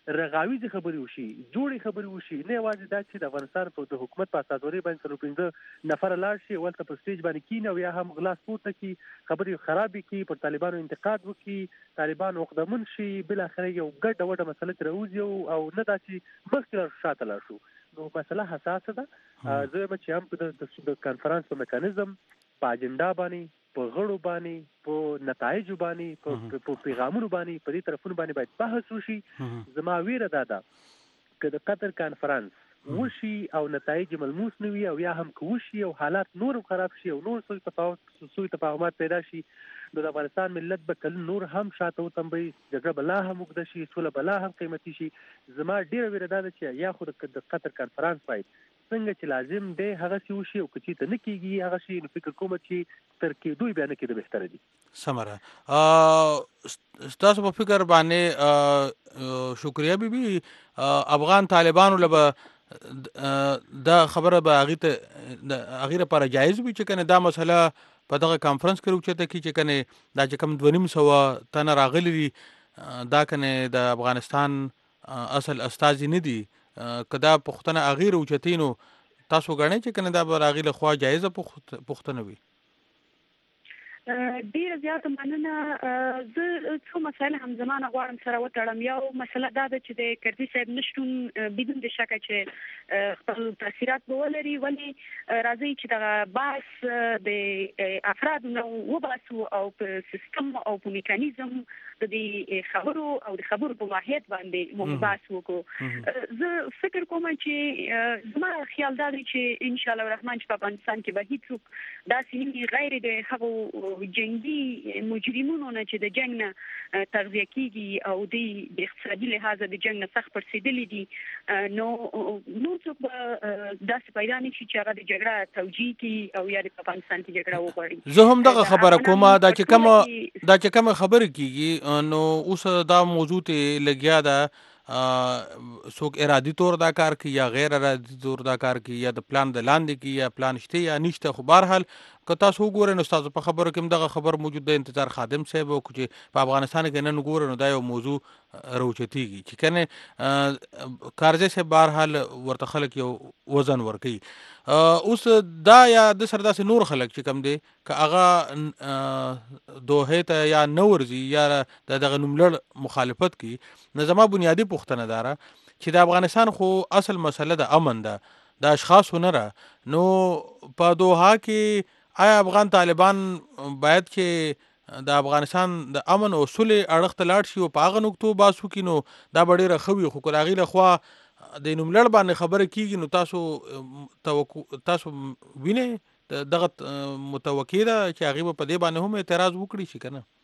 رغاویزې خبرې وشي، جوړې خبرې وشي، نه یوازې دا چې د افغانستان په د حکومت په اساسدارۍ باندې څلور پنځه نفره لاړ شي ولته په سټیج باندې کښېني او یا هم غلاس پورته کړي، خبرې خرابې کړي، پر طالبانو انتقاد وکړي، طالبان عقدمن شي، بالاخره یو ګډه وډه مسله ترې راوځي او نه دا چې مخکې لاړ شو شاته لاړ شو. نو مسله حساسه ده. زه یم چې هم د کانفرانس په میکانیزم په اجنډا باندې په غړو باندې په نتایجو باندې په پیغامونو باندې په دې طرفونو باندې باید بحث وشي. زما ویره دا ده که د قطر کانفرانس وشي او نتایج ملموس نه وي او یا هم که وشي او حالات نور خراب شي او نور سوء تفاهم سوء تفاهمات پیدا شي، نو د افغانستان ملت به کله نور هم شاته وتمبي، جګړه به لا هم اوږده شي، سوله به لا هم قیمتي شي. زما ډېره ویره دا ده چې یا خو د قطر کانفرانس باید څنګه چې لازم دی هغه سی وشي او که چېرته نه کېږي هغه شي، نو فکر کوم چې تر کېدو بیا نه کېده بهتره دي. سمره ستاسو په فکر باندې شکریه بیبي افغان طالبانو لبه دا خبره به هغې ته هغې لپاره جایز وي چې کنه دا مسله په دغه کانفرنس کې راوچته کړي چې کنه دا چې کوم دوه نیم سوه تنه راغلي دي دا کنه د افغانستان اصل استازي نه دي، که دا پوښتنه هغې راوچتې نو تاسو ګڼئ چې کنه دا به هغې لخوا جایزه پوښتنه وي؟ ډیره زیاته مننه. زه څو مسایل همزمانه غواړم سره وتړم. یو مسله دا ده چې د کرزي صاحب نشتون بدون د شکه چې خپل تاثیرات به ولري، ولې راځي چې دغه بحث د افرادو نه وباسو او په سیستم او په میکانیزم د دې خبرو او د خبرو په ماهیت باندې مو بحث وکړو. زه فکر کوم چې زما خیال دا دی چې ان شاء الله الرحمن چې په افغانستان کې به هیڅوک داسې نه غیر د هغو جنگي مجرمونو نه چې د جنگ نه تغذیه کیږي او د اقتصادي لحاظه د جنگ نه سخت پرسیدلي دي، نو نو څوک به داسې پیدا نه شي چې هغه د جګړه توجیه کړي او یا د افغانستان کې جګړه وغواړي. زه هم دغه خبره کومه دا چې کومه دا چې کومه خبره کیږي نو اوس دا موضوع ته لګیا ده څوک ارادي طور دا کار کوي یا غیر ارادي طور دا کار کوي یا د پلان د لاندې کوي یا پلان شته یا نشته، خو بهرحال که تاسو وګورئ نو ستاسو په خبرو کې هم دغه خبر موجود دی. انتظار خادم صاحب وکړو چې په افغانستان کې نن وګورئ نو دا یو موضوع راوچتېږي چې کنه کارزی صاحب بهرحال ورته خلک یو وزن ورکوي. اوس دا یا د سره داسې نور خلک چې کوم دی که هغه دوحې ته یا نه ورځي یا د دغه نوملړ مخالفت کوي، نو زما بنیادي پوښتنه داره چې د افغانستان خو اصل مسله د امن ده، د اشخاصو نه ده، نو په دوحه کې آیا افغان طالبان باید چې د افغانستان د امن او سولې اړخ ته لاړ شي او په هغه نقطو بحث وکړي، نو دا به ډېره ښه وي. خو که د هغې لخوا د نوملړ باندې خبره کېږي نو تاسو تاسو وینئ دغه متوقع ده چې هغې به په دې باندې هم اعتراض وکړي شي که نه؟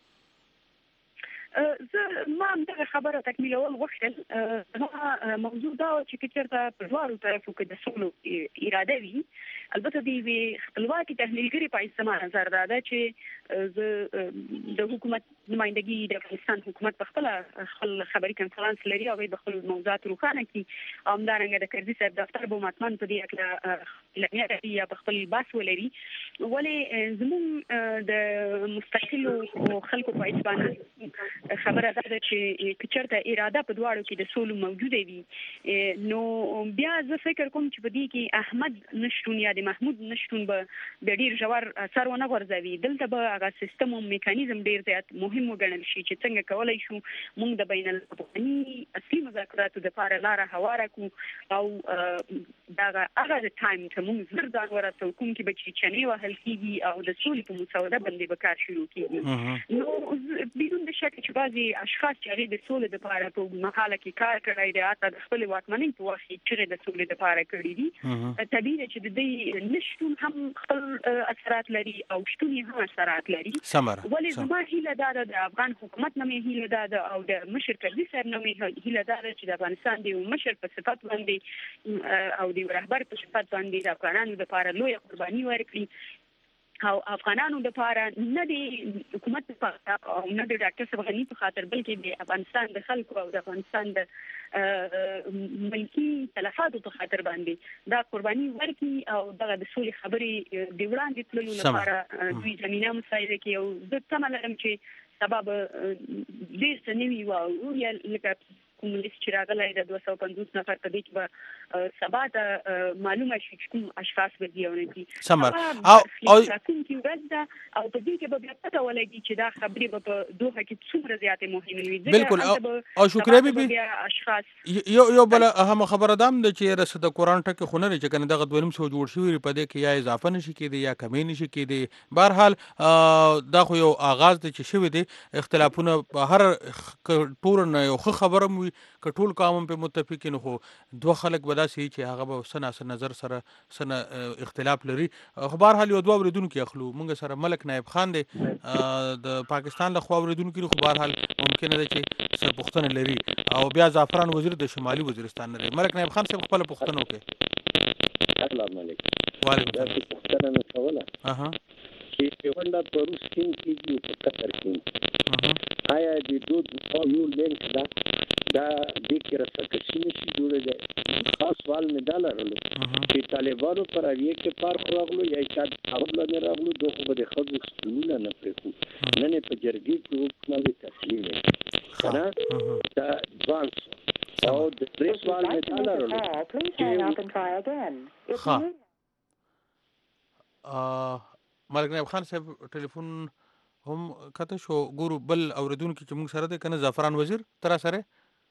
زه ما هم دغه خبره تکمیلول غوښتل. زما موضوع دا و چې که چېرته په دواړو طرفو کې د سولو اراده وي، البته د یوې خپلواکې تحلیلګرې په حیث زما نظر دا ده چې زه د حکومت نمایندګي د افغانستان حکومت په خپله خپل خبري کنفرانس لري او باید د خپل موضوعات روښانه کړي او همدارنګه د کرزي صاحب دفتر به هم حتما په دې هکله اعلامیه راکړي یا په خپل بحث ولري. ولې زموږ د مستقلو خلکو په حیث باندې خبره دا ده چې که چېرته اراده په دواړو کې د سولو موجوده وي، نو بیا زه فکر کوم چې په دې کې احمد نشتون یا د محمود نشتون به د ډېر ژور اثر ونه غورځوي. دلته به هغه سیستم او میکانیزم ډېر زیات مهم وګڼل شي چې څنګه کولی شو موږ د بین الافغاني اصلي مذاکراتو دپاره لاره هواره کړو او دغه هغه د ټایم ته موږ زر ځان ورسوو کوم کې به چې چنې وهل کېږي او د سولې په مسوده باندې به کار شروع کېږي. نو بدون د شک چې بعضې اشخاص چې هغې د سولې دپاره په اوږدمهاله کې کار کړی دی، حتی د خپلې واکمنۍ په وخت کې چغې د سولې دپاره کړي دي، طبیعي ده چې د دوی نشتون هم خپل اثرات لري او شتون یې هم اثرات لري. ولې زما هیله دا ده د افغان حکومت نه مې هیله دا ده او د مشر کرزي صاحب نه مې هیله دا ده چې د افغانستان د یو مشر په صفت باندې او د یو رهبر په صفت باندې د افغانانو دپاره لویه قرباني ورکړي او افغانانو دپاره نه د حکومت په او نه د ډاکټر صاحب غني په خاطر بلکې د افغانستان د خلکو او د افغانستان د ملکي تلفاتو په خاطر باندې دا قرباني ورکړي او دغه د سولې خبرې د وړاندې تللو لپاره دوی زمینه مساعده کړي. او زه تمه لرم چې سبا به ډېر څه نوي واورو یا لکه کوم لیست چې راغلی د دوه سوه پنځوس نفر په دې کې به سبا ته معلومه شي چې کوم اشخاص به دي او نه دي سمر او کوم کې ورځ ده او په دې کې به بیا پته ولګي چې دا خبرې به په دوه کې څومره زیاتې مهمې وي. بالکل او شکریه بیبي یو یو بل اهم خبره دام د چې رسد قرآن ټکي خونه چې کنه دغه دویم سو جوړ شوی په دې کې یا اضافه نشي کېدی یا کمی نشي کېدی. بهرحال دا خو یو آغاز د چې شوی دی اختلافونه په هر ټول نه یو خبره وي کټول قوم په متفقین خو دوه خلک ودا سي چې هغه به سنا سن نظر سره سن اختلاف لري. خو بهرحال یو دوه ورېدونکو اخلو مونږ سره ملک نائب خان دی د پاکستان له خوا ورېدونکو خو بهرحال ممکن ده چې څه پوښتنه لري او بیا زعفران وزیر د شمالي وزیرستان نه دی. ملک نائب خان صاحب خپل پوښتنه وکړي. السلام علیکم. وعلیکم السلام. پوښتنه مې کوله اها چې پیونده په روس کې کېږي په قطر کې آیا د دوه یو لینک دا دا د کې راڅکشي نشي جوړېږي. خاص سوال مې دا لرلو چې طالبانو پر اویه کې پارک راغلو یا چې هغه نه راغلو دوه خو د خځو ستونونه نه پرېکو نن په جرګې کې وکړل تسلیم کنه دا ځوان او د پریس سوال مې دا لرلو ها ملک نائب خان صاحب ټلیفون هم کته شو ګورو بل اوریدونکو چې موږ سره ده کنه زعفران وزیر تر سره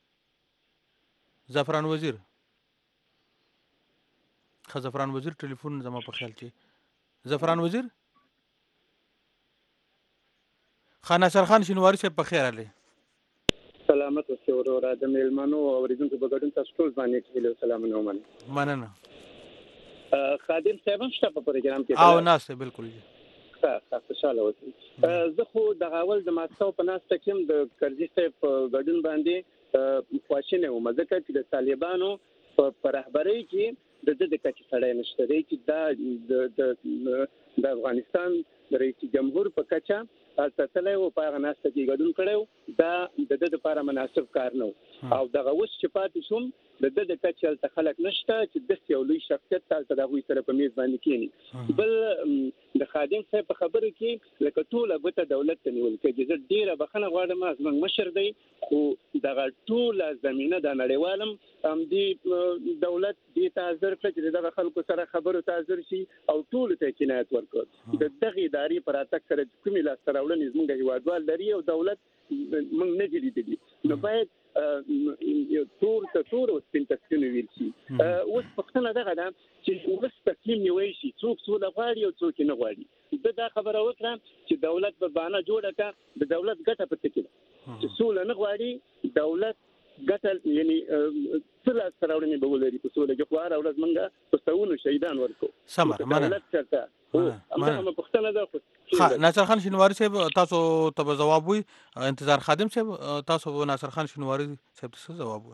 زعفران وزیر خ زعفران وزیر ټلیفون زما په خیال چې زعفران وزیر خان ناصر خان شینواری صاحب په خیر علي سلامت اوسه ورور د میلمنو اوریدونکو په ګډون تاسو ټول باندې کېلو سلامونه ومنه مننه. خادم صاحب شته په پروګرام کې او ناسه بالکل ښه خوشاله اوسئ. زه خو د غاول د ماسکو په ناسته کې د کرزي صاحب په ګډون باندې خواشینه وم ځکه چې د طالبانو په رهبرۍ کې د د کچې سړی نشته دی چې دا د افغانستان د رئیس جمهور په کچه تاسو او په هغه ناسته کې ګډون کړو دا د د لپاره مناسب کار نه او دغه اوس چې پاتې شوم د د د کچل ته خلک نشته چې د یو لوی شخصیت تاسو د غوي سره په میز باندې کېنی. بل د خادم صاحب په خبره کې لکه ټوله بته دولت ته نیول کې چې ډیره بخنه غواړم زمنګ مشر دی خو دغه ټوله زمينه د نړیوالم هم دی دولت دې ته حاضر کړ چې دغه خلکو سره خبرو ته حاضر شي او ټول ته عنایت ورکړي. د دغه ادارې پر اتک سره کومې لاس سره وړاندې زموږ هیوادوال لري او دولت موږ نه جدي دي نو باید یو تور ته تور او سپین تسکین ویل شي. اوس پښتنه دغه ده چې اوس تسلیم نیوي شي څوک څو لغواړي او څوک نه غواړي. د دا خبره وکړه چې دولت به باندې جوړه کا د دولت ګټه پته کړي چې څو نه غواړي دولت ګټل یعنی څل سره ورني به ولري په څو لږه خوار او لږ منګه په څونو شهیدان ورکو سمه مننه. دولت چرته همدا پښتنه ده. ها ناصر خان شینواری صاحب تاسو ته جواب وي انتظار خادم صاحب تاسو ناصر خان شینواری صاحب څه جواب وي.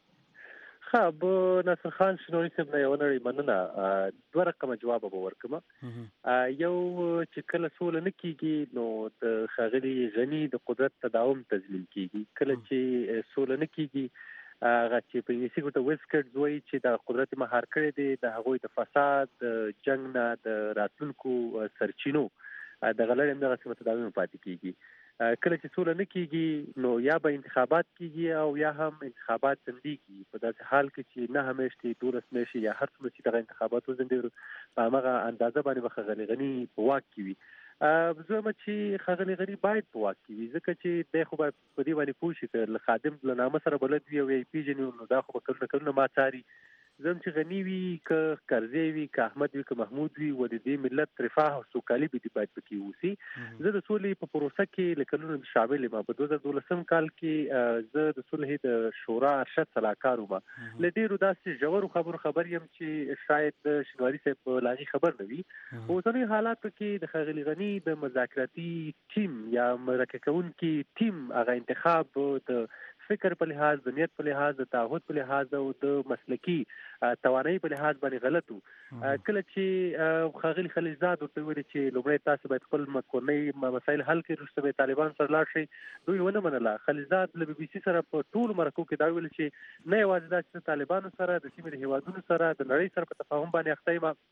ها به ناصر خان شینواری صاحب نه یو نړۍ مننه دوه رقم جواب به ورکم. یو چې کله سول نه کیږي نو د خاغلی غنی د قدرت تداوم تضمین کیږي کله چې سول نه کیږي هغه چې په انګلیسي کې ته ویسکټ دوی چې د قدرت مهار کړی دی د هغوی د فساد جنگ نه د راتلونکو سرچینو د غلړې هم دغه سیمه تداوم پاتې کیږي. کله چې سوله نه کیږي نو یا به انتخابات کیږي او یا هم انتخابات ځنډیږي په داسې حال کې چې نه همیشتي دولس میاشتې یا هر څومره چې دغه انتخابات وځنډېږي په هماغه اندازه باندې به ښاغلي غني په واک کې وي. زه یم چې ښاغلي غني باید په واک کې وي ځکه چې دی خو باید په دې باندې پوه شي که له خادم له نامه سره بلد وي او یا یې پېژني نو دا خو به کلونه کلونه ما څاري. زه هم چې غني وي که کرزی وي که احمد وي که محمود وي و د دې ملت رفاه او سوکالي به دې باید پکې اوسي. زه د سولې په پروسه کې له کلونو شامل یم. په دوه زره دولسم کال کې زه د صلحې د شورا ارشد سلاکار وم. له ډېرو داسې ژورو خبرو خبر یم چې شاید د شینواري صاحب په لاغي خبر نه وي. په اوسنیو حالاتو کې د ښاغلي غني د مذاکراتي ټیم یا مرکه کوونکي ټیم هغه انتخاب د فکر په لحاظ د نیت په لحاظ د تعهد په لحاظ او د مسلکی توانایي په لحاظ باندې غلط وو. کله چې ښاغلي خلیلزاد ورته ویل چې لومړی تاسو باید خپل کورنۍ مسایل حل کړئ وروسته به طالبان سره لاړ شئ دوی ونه منله. خلیلزاد له بي بي سي سره په ټولو مرکو کې دا ویل چې نه یوازې دا چې طالبانو سره د سیمې د هیوادونو سره د نړۍ سره په تفاهم باندې اخته یم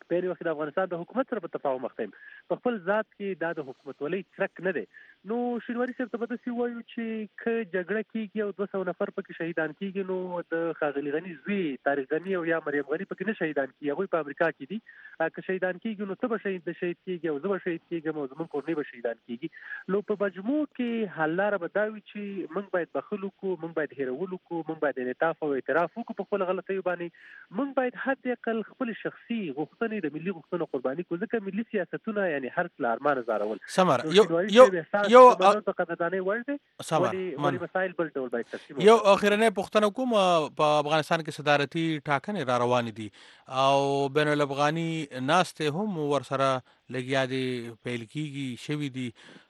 په یوه وخت د افغانستان د حکومت سره په تفاهم مخته یم په خپل ذات کې دا د حکومتولۍ څرک نه دی نو شینواري صاحب ته به داسې وایو چې که جګړه کېږي او دوه سوه نفر پکې شهیدان کېږي نو د ښاغلي غني زوی طارق غني او یا مریم غني پکې نه شهیدان کېږي هغوی په امریکا کې دي که شهیدان کېږي نو ته به شهید شهید کېږي او زه به شهید کېږم او زموږ کورنۍ به شهیدان کېږي نو په مجموع کې حل لاره به دا وي چې موږ باید بخښل وکړو موږ باید هېرول وکړو موږ باید انعطاف او اعتراف وکړو په خپلو غلطیو باندې موږ باید حد اقل خپل شخصي غوښتنې د ملي غوښتنو قرباني کړو ځکه ملي سیاستونه یعنی هر څه له ارمانه زارول سمر یو یو یو په قدردانۍ وړ دی ولې مسایل بل ډول باید تقسیم یو اخرنۍ پوښتنه کوم په افغانستان کې صدارتي ټاکنې را روانې دي او بین الافغاني ناستې هم ورسره لګیا دي پیل کېږي شوي دي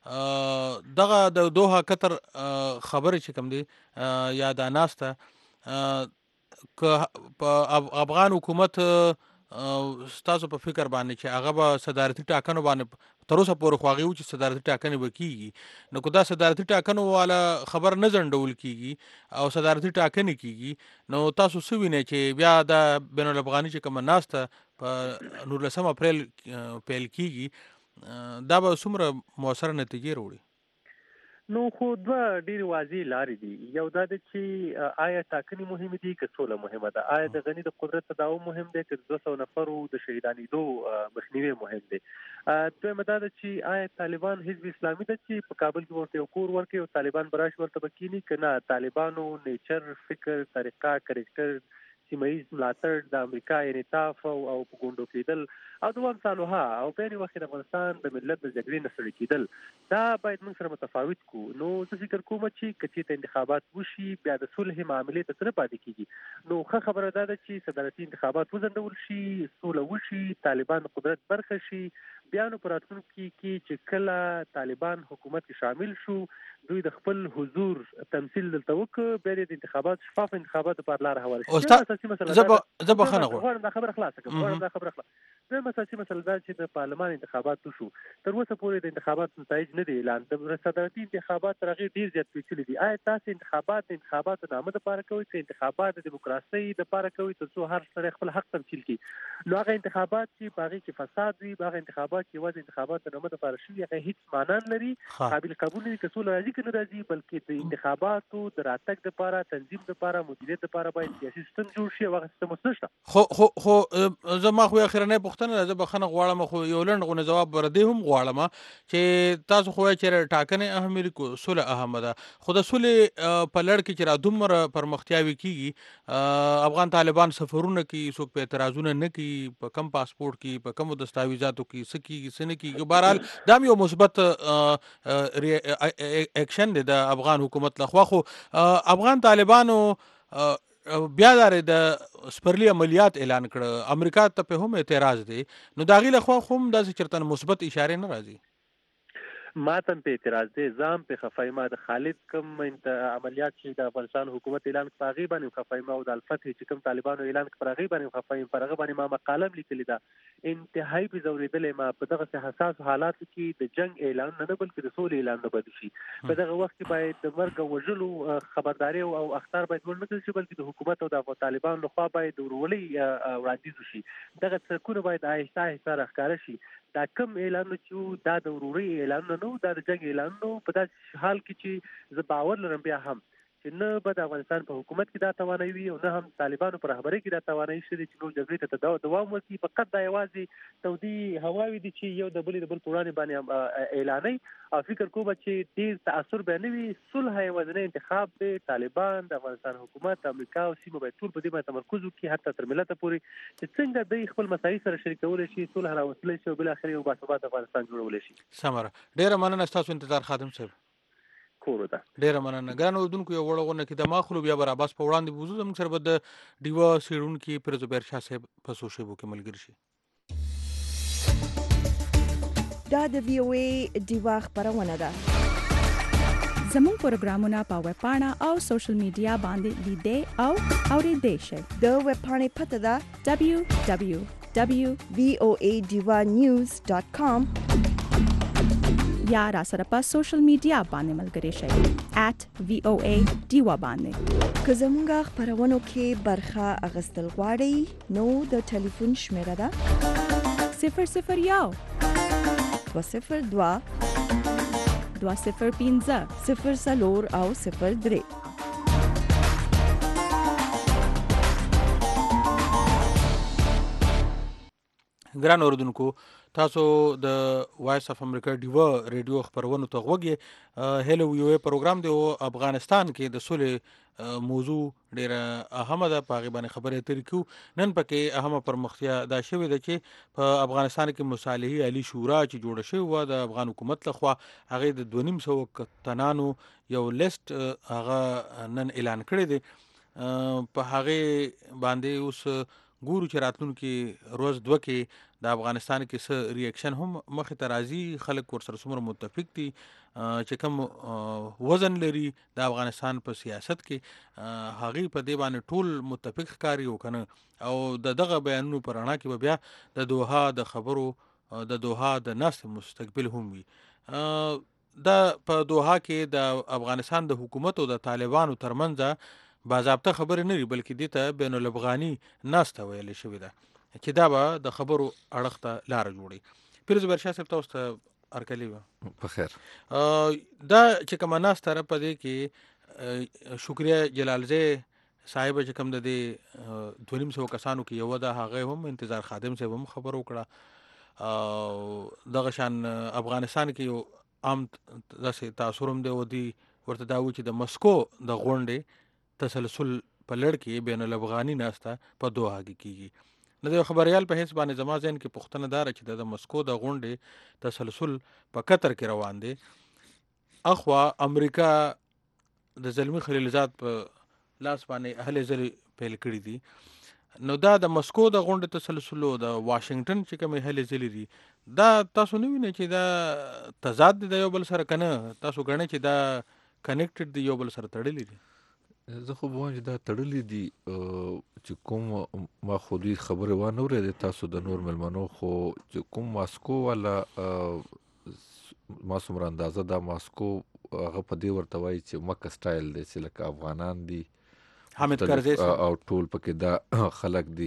دغه د دوحه قطر خبرې چې کوم دی یا دا ناسته که په افغان حکومت ستاسو په فکر باندې چې هغه به صدارتي ټاکنو باندې تر اوسه پورې خو هغې و چې صدارتي ټاکنې به کېږي نو که دا صدارتي ټاکنو والا خبر نه ځنډول کېږي او صدارتي ټاکنې کېږي نو تاسو څه وینئ چې بیا د بین الافغاني چې کومه ناسته په نولسم اپریل پیل کېږي دا به څومره مؤثره نتیجې راوړي نو خو دوه ډېرې واضح لارې دي یو دا ده چې آیا ټاکنې مهمې دي که سوله مهمه ده آیا د غني د قدرت تداوم مهم دی که د دوه سوه نفرو د شهیدانېدو مخنیوی مهم دی دویمه دا ده چې آیا طالبان حزب اسلامي ده چې په کابل کې ورته یو کور ورکوي او طالبان به راشي ورته به کښېني که نه طالبانو نیچر فکر طریقه کرکټر سیمه ییز ملاتړ د امریکا انعطاف او په ګونډو کېدل او د امثالها او په یوې وخت کې د افغانستان د ملت د جګړې نه ستړي کېدل دا باید موږ سره متفاوت کړو نو زه فکر کوم چې که چېرته انتخابات وشي بیا د صلح معاملې ته څه نه پاتې کېږي نو ښه خبره دا ده چې صدارتي انتخابات وځنډول شي سوله وشي طالبان د قدرت برخه شي بیا نو په راتلونکي کې چې کله طالبان حکومت کې شامل شو دوی د خپل حضور تمثیل دلته وکړه بیا د انتخابات شفاف انتخابات لپاره لاره هواره شي زه به خنه غواړم دا خبره خلاصه کړم غواړم دا خبره خلاصه دویمه اساسي مسله دا چې د پارلمان انتخابات وشو تر اوسه پورې د انتخاباتو نتایج نه دی اعلان د صدارتي انتخابات تر هغې ډېر زیات پیچلي دي آیا تاسو انتخابات د انتخاباتو د عامه دپاره کوئ که انتخابات د دیموکراسۍ دپاره کوئ تر څو هر سړی خپل حق تمثیل کړي نو هغه انتخابات چې په هغې کې فساد وي هغه انتخابات چې یوازې انتخابات د عامه دپاره شوي هغه هېڅ معنا نه لري قابل قبول نه دي که سوله راځي که نه راځي بلکې د انتخاباتو د راتګ دپاره تنظیم دپاره مدیریت دپاره باید سیاسي سیستم جوړ شي او هغه سیستم اوس نشته خو خو خو زما خو اخرنۍ پوښتنه ده زه بخښنه غواړم خو یو لنډ غونه ځواب به ردې هم غواړم چې تاسو خو وایئ چې ټاکنې اهمې دي که سوله اهمه ده خو د سولې په لړ کې چې را دومره پرمختیاوې کېږي افغان طالبان سفرونه کوي څوک په اعتراضونه نه کوي په کم پاسپورټ کې په کمو دستاویزاتو کې څه کېږي څه نه کېږي بهرحال دا هم یو مثبت اکشن دی د افغان حکومت لخوا خو افغان طالبانو بیا دا د سپرلي عملیات اعلان کړه امریکا ته په هم اعتراض دی نو د هغې لخوا خو هم داسې چېرته مثبت اشارې نه راځي ما ته هم په اعتراض دی زه هم پې خفه یم د خالد کوم عملیات چې د افغانستان حکومت اعلان کړ په هغې باندې هم خفه یم او د الفتح چې کوم طالبانو اعلان کړ پر هغې باندې هم خفه یم پر هغه باندې ما مقاله هم لیکلې ده انتهایي پې ځورېدلی ما په دغسې حساسو حالاتو کې د جنګ اعلانونه نه بلکې د سولې اعلانونه باید وشي په دغه وخت کې باید د مرګ او وژلو خبرداری او اخطار باید ور نه کړل شي بلکې د حکومت او د طالبانو لخوا باید د ورورولۍ وړاندیز وشي دغه څرکونه باید آهسته آهسته راښکاره شي دا کم اعلانونه چې دا د ورورۍ اعلانونه نه دا د جنګ اعلانونه په داسې حال کې چې زه باور لرم بیا هم چې نه به د افغانستان په حکومت کې دا توانایي وي او نه هم طالبانو په رهبرۍ کې دا توانایي شته چې نور جګړې ته دوام ورکړي فقط دا یوازې تودې هواوې دي چې یو د بلې د بل په وړاندې باندې اعلانوي او فکر کوم چې ډېر تاثر به نه وي صلح یوازینی انتخاب دی طالبان د افغانستان حکومت امریکا او سیمه باید ټول په دې باندې تمرکز وکړي حتی تر ملته پورې چې څنګه دوی خپل مسایل سره شریکولی شي صلح راوستلی شي او بالاخره یو باثباته افغانستان جوړولی شي سمه ډېره مننه ستاسو انتظار خادم صاحب کورو ده ډېره مننه ګرانو اورېدونکو یو وړه غونه کې د ماخلو بیا به راباس په وړاندې بوځو زموږ سره به د ډیوه څېړونکي پیر زبیر شاه صاحب په څو شیبو کې ملګري شي دا د وی او ای ډیوه خپرونه ده زموږ پروګرامونه په ویب پاڼه او سوشل میډیا باندې لیدئ او اورېدئ شئ د ویب پاڼې پته ده دبلیو دبلیو دبلیو وی او ای ډیوه نیوز ډاټ کام یا را سره په سوشل میډیا باندې ملګري شئ ایټ وی او ای ډیوه باندې که زموږ خپرونو کې برخه اخیستل غواړئ نو د ټلیفون شمیره ده صفر صفر یو دوه صفر دوه دوه صفر پنځه صفر څلور او صفر درې. ګران اوردونکو، تاسو د وایس اف امریکا ډیوا ریډیو خبرونو ته غوږی. هلو یو پروګرام دی او افغانستان کې د سولې موضوع ډیره اهمه ده، په هغه باندې خبرې اترې کوو. نن پکې اهمه پرمختیا دا شوې ده چې په افغانستان کې مصالحې عالی شورا چې جوړه شوې وه د افغان حکومت لخوا، هغې د دوه نیم سوه تنانو یو لیست هغه نن اعلان کړی دی. په هغې باندې اوس ګورو چې راتلونکي روز دوه کې د افغانستان کې څه ریاکشن هم مخې ته راځي، خلک ورسره څومره متفق دي، چې کوم وزن لري د افغانستان په سیاست کې، هغې په دې باندې ټول متفق ښکاري او که نه. او د دغه بیانونو په رڼا کې به بیا د دوحه د خبرو د دوحه د ناستې مستقبل هم وي. دا په دوحه کې د افغانستان د حکومت او د طالبانو ترمنځ باضابطه خبرې نه دي، بلکې دې ته بین الافغاني ناسته ویلې شوې ده چې دا به د خبرو اړخ ته لاره جوړي. پیر زبیر شاه صاحب، تاسو ته هرکلی وه. په خیر. دا چې کومه ناسته ده، په دې کې شکریه جلالزی صاحب چې کوم د دې دوه نیم سوه کسانو کې یوه ده، هغه هم انتظار خادم صاحب هم خبر وکړه. دغه شان افغانستان کې یو عام داسې تاثر هم دی، او دی ورته دا و چې د مسکو د غونډې تسلسل په لړ کې بین الافغاني ناسته په دوحه کې کیږي. نو د خبريال په حساب باندې زما ذهن کې پوښتنه دار چې د مسکو د غونډې تسلسل په قطر کې روان دی. اخوا امریکا د زلمی خلیلزاد په لاس باندې اهل زری پیل کړی دي. نو دا د مسکو د غونډې تسلسل او د واشنگټن چې کوم اهل زری دي، دا تاسو نه وینئ چې دا تضاد دی یو بل سره کنه؟ تاسو غواړئ چې دا کنیکټډ دی، یو بل سره تړلي دي؟ زه خو به وایم چې دا تړلي دي، چې کوم ما خو دوی خبرې وانه اورېدې تاسو د نور مېلمنو، خو چې کوم ماسکو والا ما څومره اندازه دا ماسکو هغه په دې ورته وایي چې مکه سټایل دی، چې لکه افغانان دي حامد کرزی او ټول پکې دا خلک دي،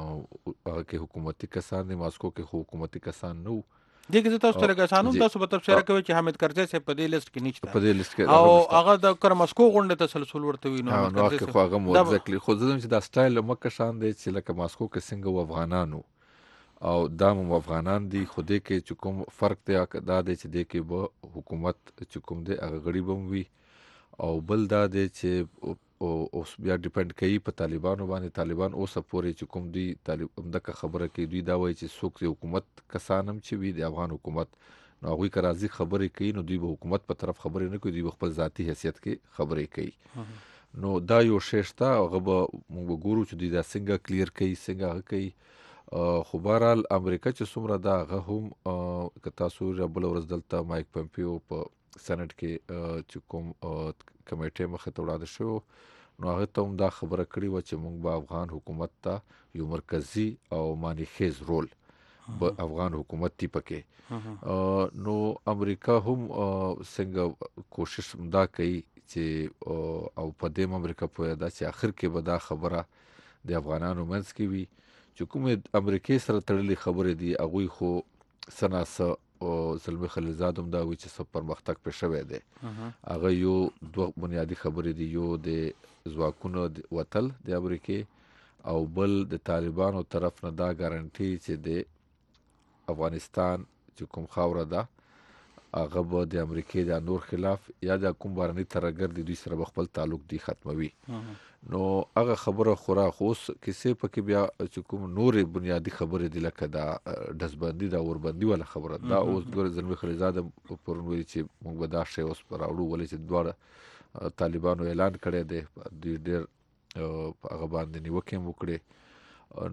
هغه کې حکومتي کسان دي، ماسکو کې خو حکومتي کسان نه وو. دې کې تاسو ته کسانو تاسو په تفسیر کوي چې حامد کرزی صاحب په دې لیست کې نشته، په دې لیست کې، او هغه د کرمسکو غونډه تسلسل ورته وي. نو نو هغه خو هغه موځکلی خو زه چې دا سټایل مکه شان دی چې لکه ماسکو کې څنګه و افغانانو او دا مو افغانان دي، خو دې کې چې کوم فرق دی دا دی چې دې کې به حکومت چې کوم دی هغه غړي بم وي، او بل دا دی چې اوس بیا ډیپند کوي په طالبانو باندې. طالبان اوس پورې چې کوم دوی طالب دغه خبره کوي، دوی دا وایي چې څوک د حکومت کسان هم چې وي د افغان حکومت، نو هغوی که راځي خبرې کوي، نو دوی به حکومت په طرف خبرې نه کوي، دوی به خپل ذاتي حیثیت کې خبرې کوي. نو دا یو شی شته، هغه به موږ به ګورو چې دوی دا څنګه کلیر کوي، څنګه هغه کوي. خو بهرحال امریکا چې څومره ده هغه هم که تاسو بله ورځ دلته مایک پمپیو په سنټ کې چې کوم کمیټې مخې ته وړاندې شو، نو هغه ته هم دا خبره کړې وه چې موږ به افغان حکومت ته یو مرکزي او مانیخیز رول به افغان حکومت تی پکې. نو امریکا هم څنګه کوشش دا کوي چې او په دې امریکا پوهه ده چې آخر کې به دا خبره د افغانانو منځ کې وي چې کومې امریکې سره تړلې خبرې دي، هغوی خو څه ناڅه او زلمی خلیلزاد هم دا وایي چې څه پرمختګ پرې شوی دی. هغه یو دوه بنیادي خبرې دي، یو د ځواکونو وتل د امریکې، او بل د طالبانو طرف نه دا ګارنټي چې د افغانستان چې کوم خاوره ده هغه به د امریکې د نور خلاف یا د کوم بهرني ترهګر د دوی سره به خپل تعلق دی ختموي. نو هغه خبره خورا خوس کیسې پکې بیا چې کوم نورې بنیادی خبرې دي لکه دا ډزبندي دا اوربندي ولا خبره دا اوس ګور زلمی خلیزاد پرون ویل چې موږ به دا شی اوس پر اړو ولې چې دواړه طالبانو اعلان کړی دی د ډېر هغه باندې نیوکې وکړي.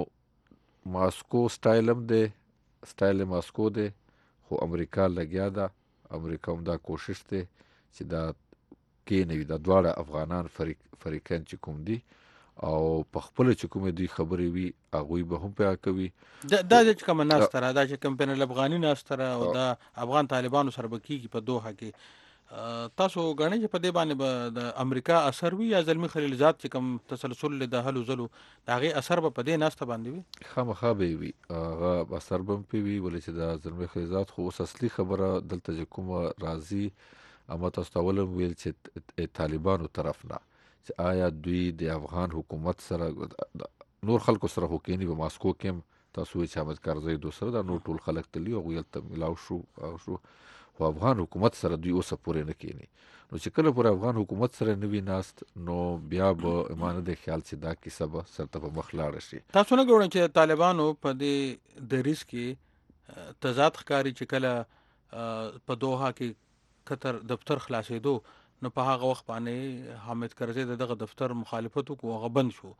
نو ماسکو سټایل هم دی، سټایل ماسکو دی، خو امریکا لګیا ده، امریکا هم دا کوشش دی چې دا کې نه وي دا دواړه افغانان فریق فریقین چې کوم دي او په خپل چې کوم دي خبرې وي هغوی به هم پیا کوي. دا چې کوم ناس تر دا چې کمپین الافغاني ناس تر او دا افغان طالبانو سره بکیږي په دوحه کې تاسو غواړئ چې په دې باندې به د امریکا اثر وي یا زلمی خلیلزاد چې کوم تسلسل د هلو زلو د هغې اثر به په دې ناسته باندې وي؟ خامخا به وي هغه اثر به هم پې وي، ولې چې د زلمی خلیلزاد خو اوس اصلي خبره دلته چې کومه راځي اما تاسو ته اول هم ویل چې طالبانو طرف نه چې آیا دوی د افغان حکومت سره نور خلکو سره خو کینی په ماسکو کې هم تاسو وایئ چې احمد کارزی دو سره دا نور ټول خلک تلي هغوی هلته میلاو شو شو خو افغان حکومت سره دوی اوسه پورې نه کینی. نو چې کله پورې افغان حکومت سره نه وي ناست نو بیا به ایمان د خیال چې دا کیسه به سرته په مخ لاړه شي. تاسو نه ګورئ چې طالبانو په دې دریځ کې تضاد ښکاري چې کله په دوحه کې قطر دفتر خلاصېدو نو په هغه وخت باندې حامد کرزی دغه دفتر مخالفت وکړو هغه بند شو.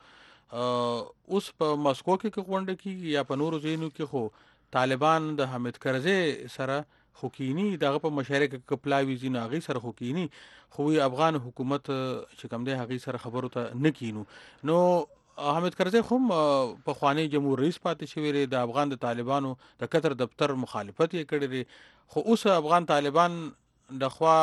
اوس په ماسکو کې غونډه کیږي یا په نورو ځایونو کې خو طالبان د حامد کرزی سره خو کینی دغه په مشاعره کې کپلاوي ځینې هغې سره خو کینی خو افغان حکومت چې کوم دی هغې سره خبرو ته نه کینو. نو حامد کرزی خو پخوانی جمهور رئیس پاتې شوی دی، د افغان د طالبانو د قطر دفتر مخالفت یې کړی دی، خو اوس افغان طالبان د خوا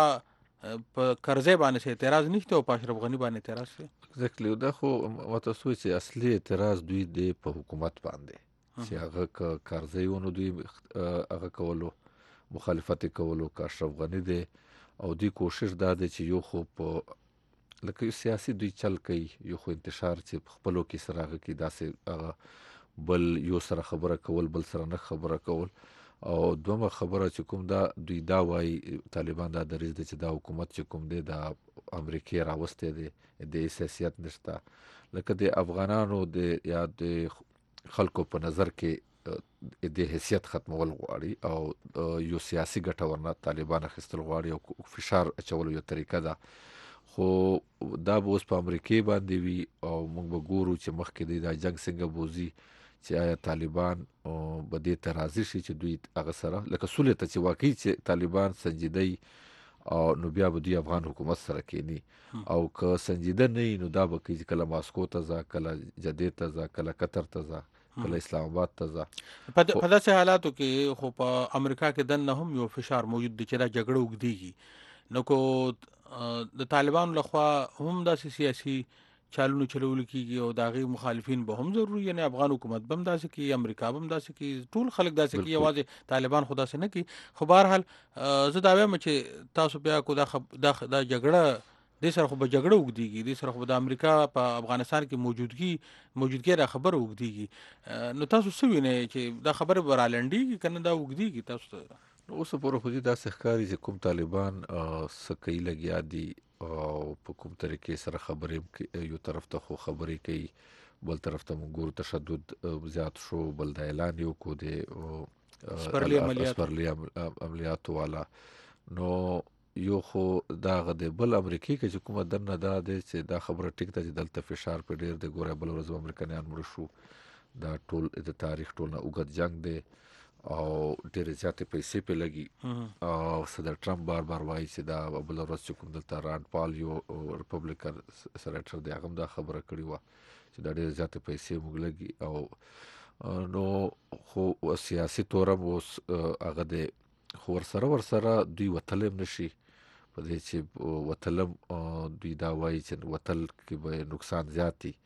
په کرزی باندې اعتراض نشته او په اشرف غني باندې اعتراض دی. ایگزیکټلی دا خو ماته سوچ چې اصلي اعتراض دوی دی په حکومت باندې چې هغه کرزی ونو دوی هغه کولو مخالفت کولو که اشرف غني دی او دوی کوشش دا دی چې یو خو په لکه یو سیاسي دوی چل کوي، یو خو انتشار چې په خپلو کې سره هغه کې داسې هغه بل یو سره خبره کول بل سره نه خبره کول، او دومره خبره چې کوم دا دوی دا وایي طالبان دا دریځ دی چې دا حکومت چې کوم دی دا امریکې راوستی دی د حیثیت نشته، لکه د افغانانو د یا د خلکو په نظر کې د حیثیت ختمول غواړي او یو سیاسي ګټه ورنه طالبان اخیستل غواړي او فشار اچولو یو طریقه ده. خو دا به اوس په امریکې باندې وي او موږ به ګورو چې مخکې دی دا جنګ څنګه بوځي چې آیا طالبان به دې ته راضي شي چې دوی هغه سره لکه سولې ته چې واقعي چې طالبان سنجیده او نو بیا به دوی افغان حکومت سره کینی، او که سنجیده نه نو دا به کوي کله ماسکو ته ځه کله جدې ته ځه کله قطر ته ځه کله اسلام آباد ته ځه. په داسې حالاتو کې خو په امریکا کې دننه هم یو فشار موجود دی چې دا جګړه اوږدېږي، نو کو د طالبانو لخوا هم داسې سیاسي چالونو چلول کېږي او د هغې مخالفین به هم ضروري، یعنی افغان حکومت به هم داسې کوي، امریکا به هم داسې کوي، ټول خلک داسې کوي، یوازې طالبان خو داسې نه کوي. خو بهرحال زه دا وایم چې تاسو بیا کو دا دا جګړه دې سره خو به جګړه اوږدېږي، دې سره خو به د امریکا په افغانستان کې موجودګي موجودګي دا خبره اوږدېږي. نو تاسو څه وینئ چې دا خبره به رالنډېږي که نه دا اوږدېږي؟ تاسو ته نو اوسه پورې خو دې داسې ښکاري چې کوم طالبان څه کوي لګیا دي او په کوم طریقې سره خبرې یو طرف ته خو خبرې کوي بل طرف ته موږ ګورو تشدد زیات شو، بل د اعلان یې وکړو د سپرلي عملیاتو والا. نو یو خو دا غده بل امریکای کې چې کومه دنه دا دی چې دا خبره ټیک ده چې دلته فشار په ډیر دی، ګوره بل ورځ امریکایان مړ شو، دا ټول د تاریخ ټول نه اوږد جنگ دی او ډېرې زیاتې پیسې پې لګي او صدر ټرمپ بار بار وایي چې دا بل ورځ چې کوم دلته راند پال یو ریپبلیکن سینیټر دی هغه هم دا خبره کړې وه چې دا ډېرې زیاتې پیسې موږ لګي، او نو خو سیاسي طور هم اوس هغه دی، خو ورسره ورسره دوی وتلی هم نشي په دې چې وتلم دوی دا وایي چې وتل کې به نقصان زیات دي،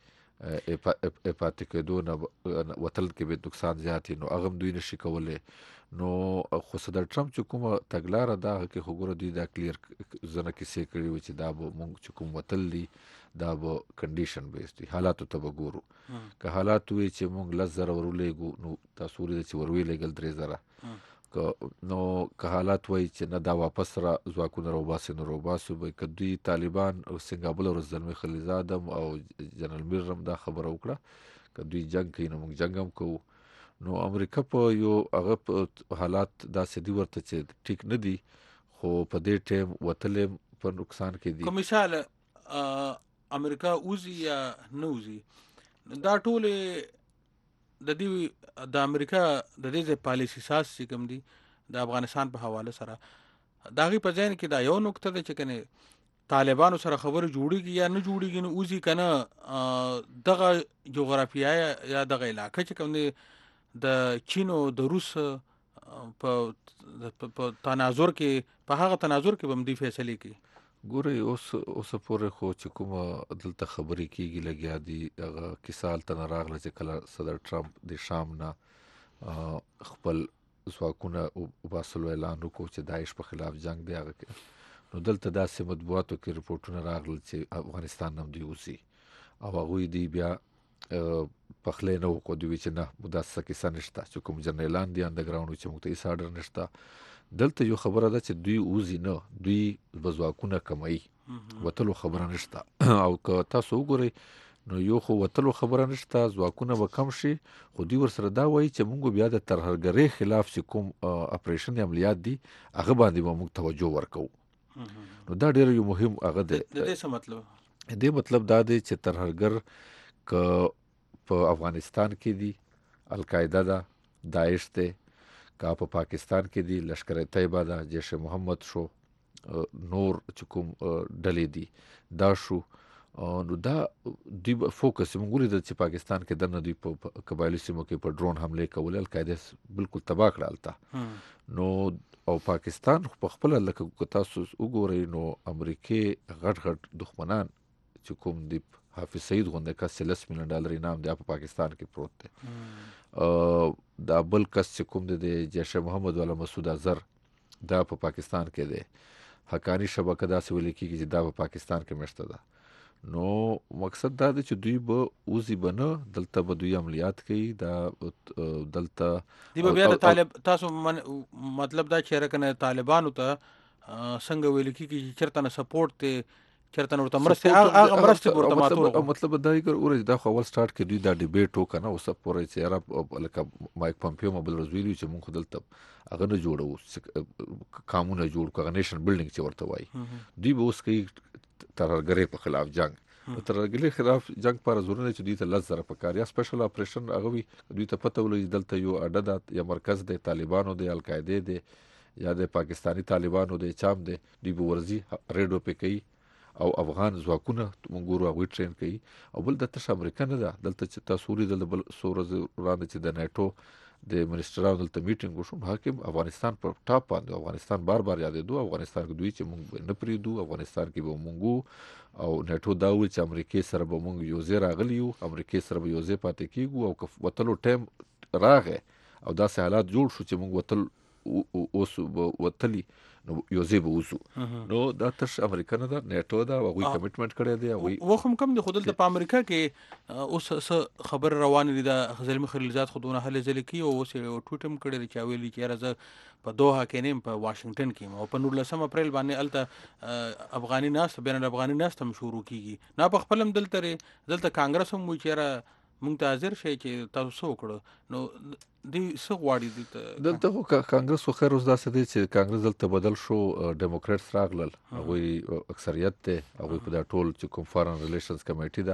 پاتې کېدو نه وتل کې به نقصان زیات دي، نو هغه هم دوی نشي کولی. نو خو صدر ټرمپ چې کومه تګلاره ده هغه کې خو ګوره دوی دا کلیر زنه کیسې کړي وي چې دا به مونږ چې کوم وتل دي دا به کنډیشن بیس دي، حالاتو ته به ګورو، که حالات وي چې مونږ لس زره ورولېږو نو تاسو ولېده چې ورویلېږل درې زره، نو که حالات وایي چې نه دا واپس را ځواکونه راوباسي نو راوباسو به، که دوی طالبان او څنګه بله ورځ زلمي خلیزاد هم او جنرال میر هم دا خبره وکړه که دوی جنګ کوي نو موږ جنګ هم کوو. نو امریکا په یو هغه حالات داسې دي ورته چې ټیک نه دي، خو په دې ټایم وتلې په نقصان کې دي. که مثال امریکا وځي یا نه وځي دا ټولې د دې د امریکا د دې ځای پالیسي ساز چې کوم دي د افغانستان په حواله سره د هغې په ذهن کې دا یو نقطه ده چې کنه طالبانو سره خبره جوړېږي یا نه جوړېږي نو وځي که نه دغه جغرافیه یا دغه علاقه چې کوم دی د چین او د روس په تناظر کې په هغه تناظر کې به هم دی فیصله کوي. ګوري اوس اوس پورې خو چې کومه دلته خبرې کیږي لګیا دي هغه کیسال ته راغله چې کله صدر ټرمپ د شام نه خپل ځواکونه وباسلو اعلان وکړو چې داعش په خلاف جنگ دی هغه کې نو دلته داسې مطبوعاتو کې رپورټونه راغلل چې افغانستان هم دی اوسي او هغوی دی بیا پخلی نه وکړو دوی چې نه داسې کیسه نشته چې کوم جنرالان دي انډرګراوند چې موږ ته هېڅ اډر نشته دلته یو خبره ده چې دوی اوزي نه دوی به ځواکونه کموي وتلو خبره نشته او که تاسو وګورئ نو یو خو وتلو خبره نشته ځواکونه به کم شي خو دوی ورسره دا وایي چې موږ بیا د ترهګرۍ خلاف چې کوم اپریشن عملیات دي هغه باندې به موږ توجه ورکوو نو دا ډېر یو مهم هغه دی. د دې څه مطلب دې مطلب دا دی چې ترهګر که په افغانستان کې دي القاعده ده داعش دی که په پاکستان کې دي لشکر طیبه ده جیش محمد شو نور چې کوم ډلې دي دا شو نو دا دوی فوکس موږ ولیدل چې پاکستان کې دنه دوی په قبایلي سیمو کې په ډرون حملې کولې القاعده بالکل تباه کړه هلته نو او پاکستان په خپله لکه تاسو وګورئ نو امریکې غټ غټ دښمنان چې کوم دی حافظ سعید غونډه کس لس میلیون ډالر انعام دی په پاکستان کې پروت دی دا بل کس چې کوم دی جیش محمد والا مسعود اظهر دا په پاکستان کې دی حقانی شبکه داسې ویل کېږي چې دا په پاکستان کې مشته ده نو مقصد دا دی چې دوی به اوزي به نه دلته به دوی عملیات کوي دا دلته دی به بیا د طالب تاسو مطلب دا چې رکنه طالبانو ته څنګه ویل کېږي چې چېرته نه سپورټ دی چرته نور ته مرسته هغه مرسته ورته ماتو مطلب دا یې ګور دا خو اول سٹارټ کې دوی دا ډیبیټ وکنه اوس پورې چې را لکه مایک پمپیو مبل رزویلی چې مونږ دلته هغه نه جوړو قانون جوړ کړه نیشن بلډینګ چې ورته وایي دوی به اوس کې ترهګرۍ په خلاف جنگ ترهګرۍ خلاف جنگ پر زورونه چې دوی ته لږ زره پکاریا سپیشل اپریشن هغه وي دوی ته پته ولګي دلته یو اډه ده یا مرکز دی طالبانو دی القاعده دی یا د پاکستانی طالبانو دی چام دی دوی به ورزي ریډو په کوي او افغان ځواکونه موږ ګورو هغوی ټرین کوي او بل د تش امریکا نه ده دلته چې تاسو ولیدل بل څو ورځې وړاندې چې د نیټو د منسټرانو دلته میټینګ وشو حاکم افغانستان پر ټاپ باندې افغانستان بار بار یادېدو افغانستان کې دوی چې موږ نه پرېږدو افغانستان کې به موږ او نیټو دا ویل چې امریکې سره به موږ یو ځای راغلي یو امریکې سره به یو ځای پاتې کېږو او که وتلو ټایم راغی او داسې حالات جوړ شو چې موږ وتل اوس وتلی نو یو ځای به اوسو نو دا تش امریکا نه ده نیټو ده هغوی کمیټمنټ کړی دی هغوی وخت هم کم دی خو دلته په امریکا کې اوس څه خبر روانې دي د زلمي خلیلزاد خو دونه هلې ځلې کوي او اوس یې ټویټ هم کړی دی چې ویلي چې یاره زه په دوحه کې نه یم په واشنګټن کې یم او په نولسم اپریل باندې هلته افغاني ناسته بین الافغاني ناسته هم شروع کېږي نه په خپل هم دلته دلته کانګرس هم وایي چې یاره مونږ ته حاضر شئ چې تاسو څه وکړو نو دوی څه غواړي دلته خو کانګرس خو خیر اوس داسې دی چې کانګرس دلته بدل شو ډیموکریټس راغلل هغوی اکثریت دی هغوی په دا ټول چې کوم فارن ریلیشنز کمیټي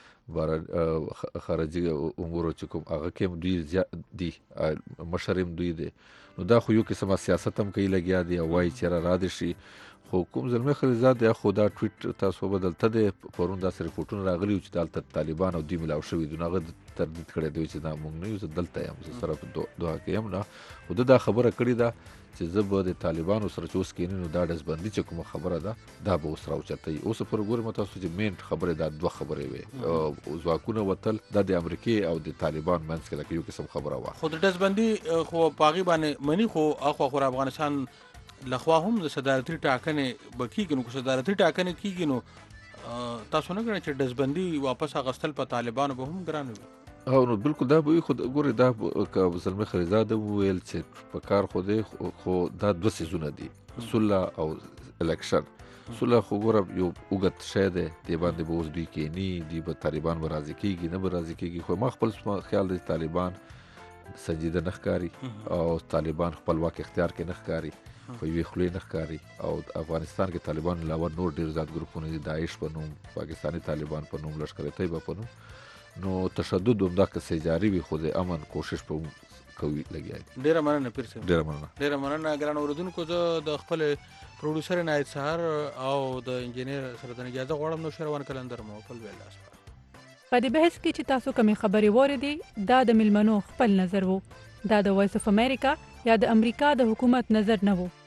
ده خارجي امورو چې کوم هغه کې هم دوی دي مشر هم دوی دی نو دا خو یو قسمه سیاست هم کوي لګیا دی او وایي چې را دې شي خو کوم زلمی خلیلزاد یا خو دا ټویټ تاسو به دلته دی پرون داسې رپورټونه راغلي وو چې دلته طالبان او دوی ملاو شوي دي نو هغه تردید کړی دی چې دا موږ نه یو زه دلته یم زه سره په دوحه کې یم نه خو ده دا خبره کړې ده چې زه به د طالبانو سره چې اوس کښېني نو دا ډزبندي چې کومه خبره ده دا به اوس راوچتوي اوس پورې ګورم تاسو چې مین خبرې دا دوه خبرې وې ځواکونه وتل دا د امریکې او د طالبان منځ کې لکه یو قسم خبره وه خو د ډزبندي خو په هغې باندې مني خو اخوا خو افغانستان لخوا هم د صدارتي ټاکنې به کېږي نو که صدارتي ټاکنې کېږي نو تاسو نه ګڼئ چې ډزبندي واپس اخیستل په طالبانو به هم ګران وي او نو بالکل دا به وي خو ګورئ دا که زلمی خلیلزاد وویل چې په کار خو دی خو دا دوه څیزونه دي صلح او الیکشن صلح خو ګوره یو اوږد شی دی دې باندې به اوس دوی کښېني دوی به طالبان به راضي کېږي نه به راضي کېږي خو ما خپل خیال دی طالبان سنجیده نه ښکاري او طالبان خپل واک اختیار کې نه ښکاري په یوې خولې نه ښکاري او افغانستان کې طالبان علاوه نور ډېر زیات ګروپونه دي داعش په نوم پاکستاني طالبان په نوم لشکر طیبه په نوم نو تشدد همدا که جاري وي خو د امن کوشش په کوي لګیا دي. ډېره مننه پیر صاحب ډېره مننه ډېره مننه ګران اورېدونکو زه د خپل پروډوسر عنایت سهار او د انجینیر سره د اجازه غواړم نو شروان کلندر مو خپل ویل لاس په دې بحث کې چې تاسو کومې خبرې واورېدې دا د میلمنو خپل نظر وو دا د وایس اف امریکا یا د امریکا د حکومت نظر نه وو.